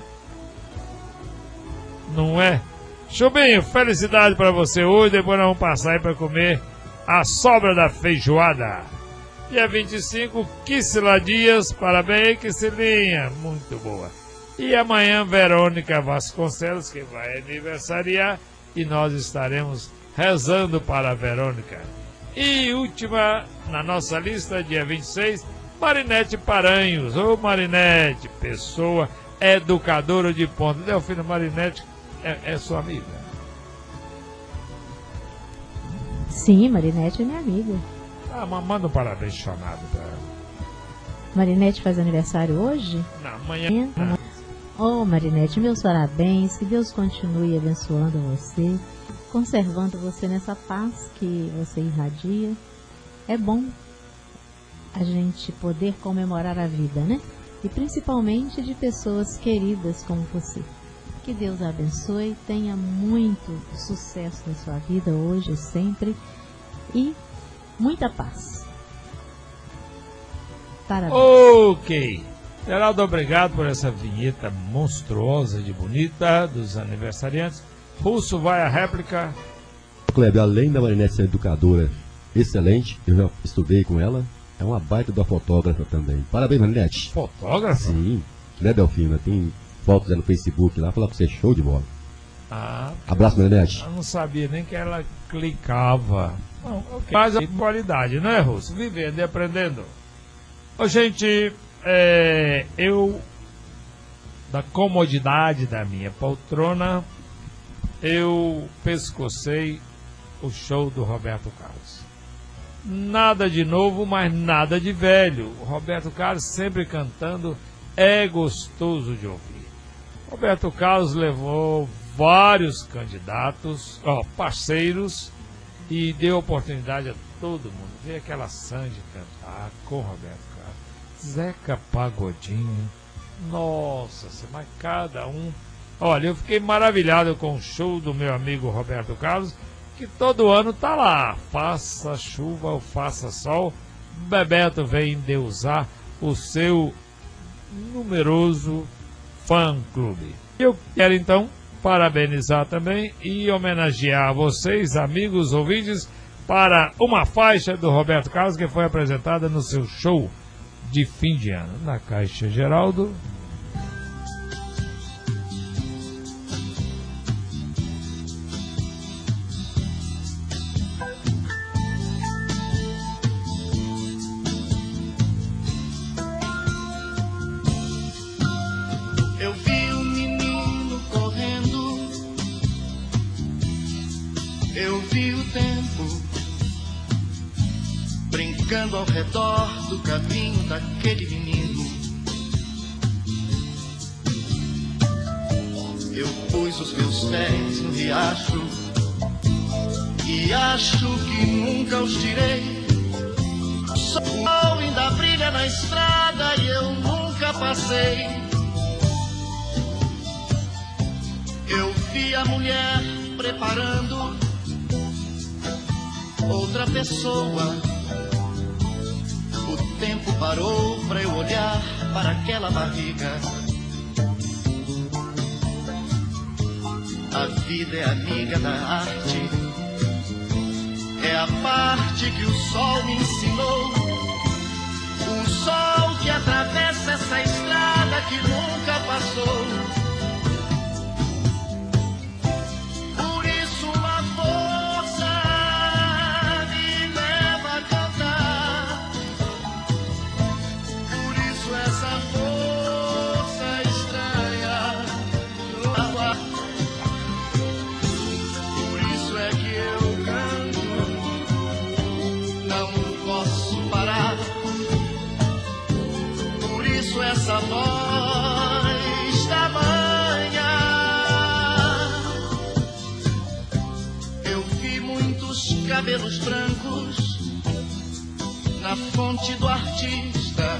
Não é? Chumbinho, felicidade para você hoje, depois nós vamos passar aí para comer a sobra da feijoada. Dia 25, Quisila Dias, parabéns, Quisilinha, muito boa. E amanhã, Verônica Vasconcelos, que vai aniversariar, e nós estaremos rezando para a Verônica. E última na nossa lista, dia 26, Marinete Paranhos. Ô Marinete, pessoa educadora de ponta. Delfina, Marinete é sua amiga? Sim, Marinete é minha amiga. Ah, manda um parabéns chamado para ela. Marinete faz aniversário hoje? Não, amanhã. Oh, Marinete, meus parabéns, que Deus continue abençoando você, conservando você nessa paz que você irradia. É bom a gente poder comemorar a vida, né? E principalmente de pessoas queridas como você. Que Deus a abençoe, tenha muito sucesso na sua vida hoje e sempre, e muita paz. Parabéns. Ok. Geraldo, obrigado por essa vinheta monstruosa de bonita dos aniversariantes. Russo, vai a réplica. Kleber, além da Marinete ser educadora excelente, eu já estudei com ela, é uma baita da fotógrafa também. Parabéns, Marinete. Fotógrafa? Sim, né, Delfina? Tem fotos no Facebook lá, falar que você é show de bola. Abraço, Marinete. Eu não sabia nem que ela clicava. Não, okay. Mas a qualidade, não é, Russo? Vivendo e aprendendo. Ô, gente, eu, da comodidade da minha poltrona, eu pescocei o show do Roberto Carlos. Nada de novo, mas nada de velho. O Roberto Carlos sempre cantando, é gostoso de ouvir. Roberto Carlos levou vários candidatos, parceiros, e deu oportunidade a todo mundo. Ver aquela Sandy cantar com Roberto Carlos, Zeca Pagodinho, nossa, mas cada um. Olha, eu fiquei maravilhado com o show do meu amigo Roberto Carlos, que todo ano tá lá, faça chuva ou faça sol, Bebeto vem endeusar o seu numeroso fã-clube. Eu quero então parabenizar também e homenagear vocês, amigos ouvintes, para uma faixa do Roberto Carlos que foi apresentada no seu show de fim de ano. Na Caixa Geraldo. Ao redor do caminho daquele menino, eu pus os meus pés no riacho e acho que nunca os tirei. O sol ainda brilha na estrada e eu nunca passei. Eu vi a mulher preparando outra pessoa. O tempo parou pra eu olhar para aquela barriga. A vida é amiga da arte, é a parte que o sol me ensinou. O sol que atravessa essa estrada que nunca passou. Por isso uma força me leva a cantar. Por isso essa força estranha. Por isso é que eu canto. essa voz da manhã. Eu vi muitos cabelos brancos na fonte do artista.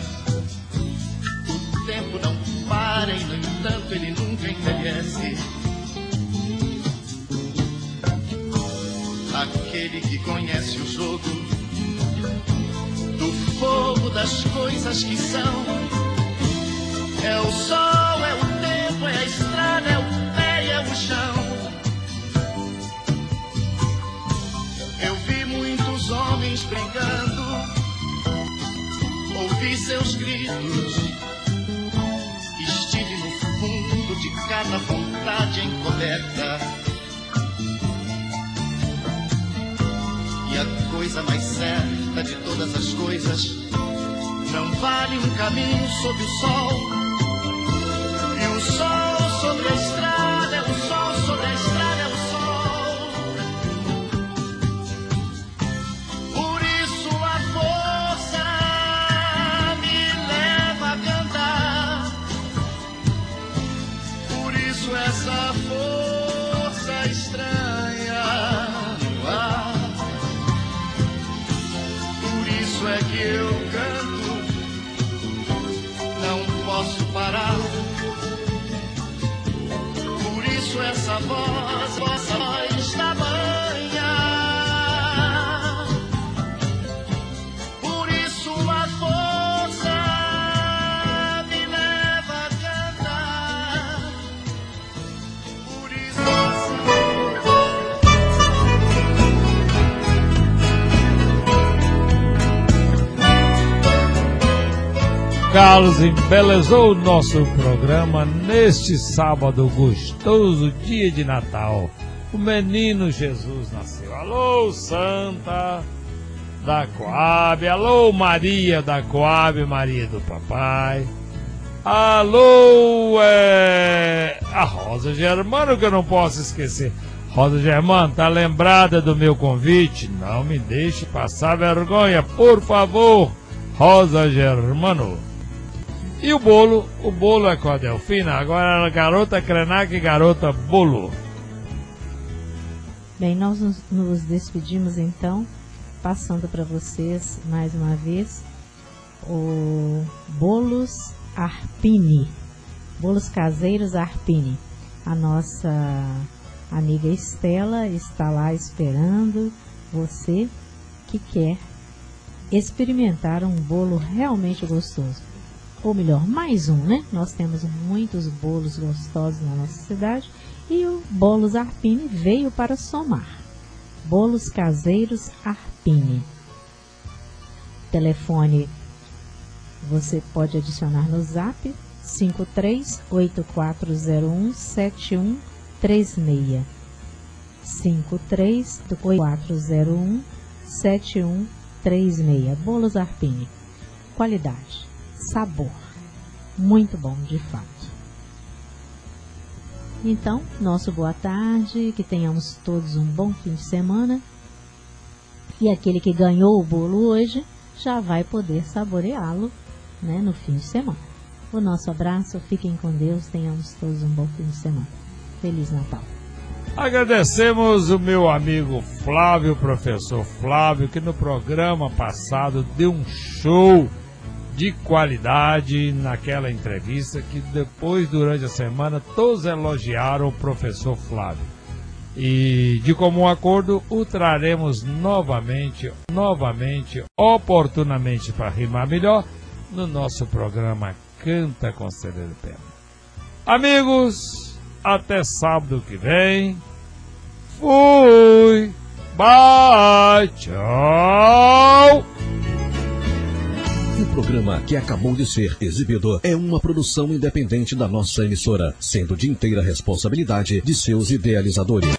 O tempo não para e, no entanto, ele nunca envelhece. Aquele que conhece o jogo do fogo das coisas que são. É o sol, é o tempo, é a estrada, é o pé e é o chão. Eu vi muitos homens brigando, ouvi seus gritos, estive no fundo de cada vontade encoberta. E a coisa mais certa de todas as coisas não vale um caminho sob o sol. E o sol sobre a estrada é o sol, sobre a estrada é o sol. Por isso a força me leva a cantar. Por isso essa força estranha no ar. É que eu canto, não posso parar. Por isso essa voz da manhã. Por isso a força me leva a cantar. Por isso Carlos embelezou o nosso programa neste sábado gostoso, dia de Natal. O menino Jesus nasceu. Alô, Santa da Coab. Alô, Maria da Coab, Maria do Papai. Alô, a Rosa Germano, que eu não posso esquecer. Rosa Germano, tá lembrada do meu convite? Não me deixe passar vergonha, por favor, Rosa Germano. E o bolo é com a Delfina, agora a garota Krenak e garota bolo. Bem, nós nos despedimos então, passando para vocês mais uma vez o Bolos Arpini, Bolos Caseiros Arpini. A nossa amiga Estela está lá esperando você que quer experimentar um bolo realmente gostoso. Ou melhor, mais um, né? Nós temos muitos bolos gostosos na nossa cidade e o Bolos Arpini veio para somar. Bolos Caseiros Arpini. Telefone você pode adicionar no zap 5384017136. 5384017136. Bolos Arpini. Qualidade. Sabor, muito bom de fato. Então, nosso boa tarde, que tenhamos todos um bom fim de semana. E aquele que ganhou o bolo hoje já vai poder saboreá-lo, né, no fim de semana. O nosso abraço, fiquem com Deus, tenhamos todos um bom fim de semana. Feliz Natal. Agradecemos o meu amigo Flávio, professor Flávio, que no programa passado deu um show de qualidade naquela entrevista, que depois, durante a semana, todos elogiaram o professor Flávio. E, de comum acordo, o traremos novamente, oportunamente, para rimar melhor, no nosso programa Canta com CD de Pena. Amigos, até sábado que vem. Fui! Bye! Tchau! O programa que acabou de ser exibido é uma produção independente da nossa emissora, sendo de inteira responsabilidade de seus idealizadores.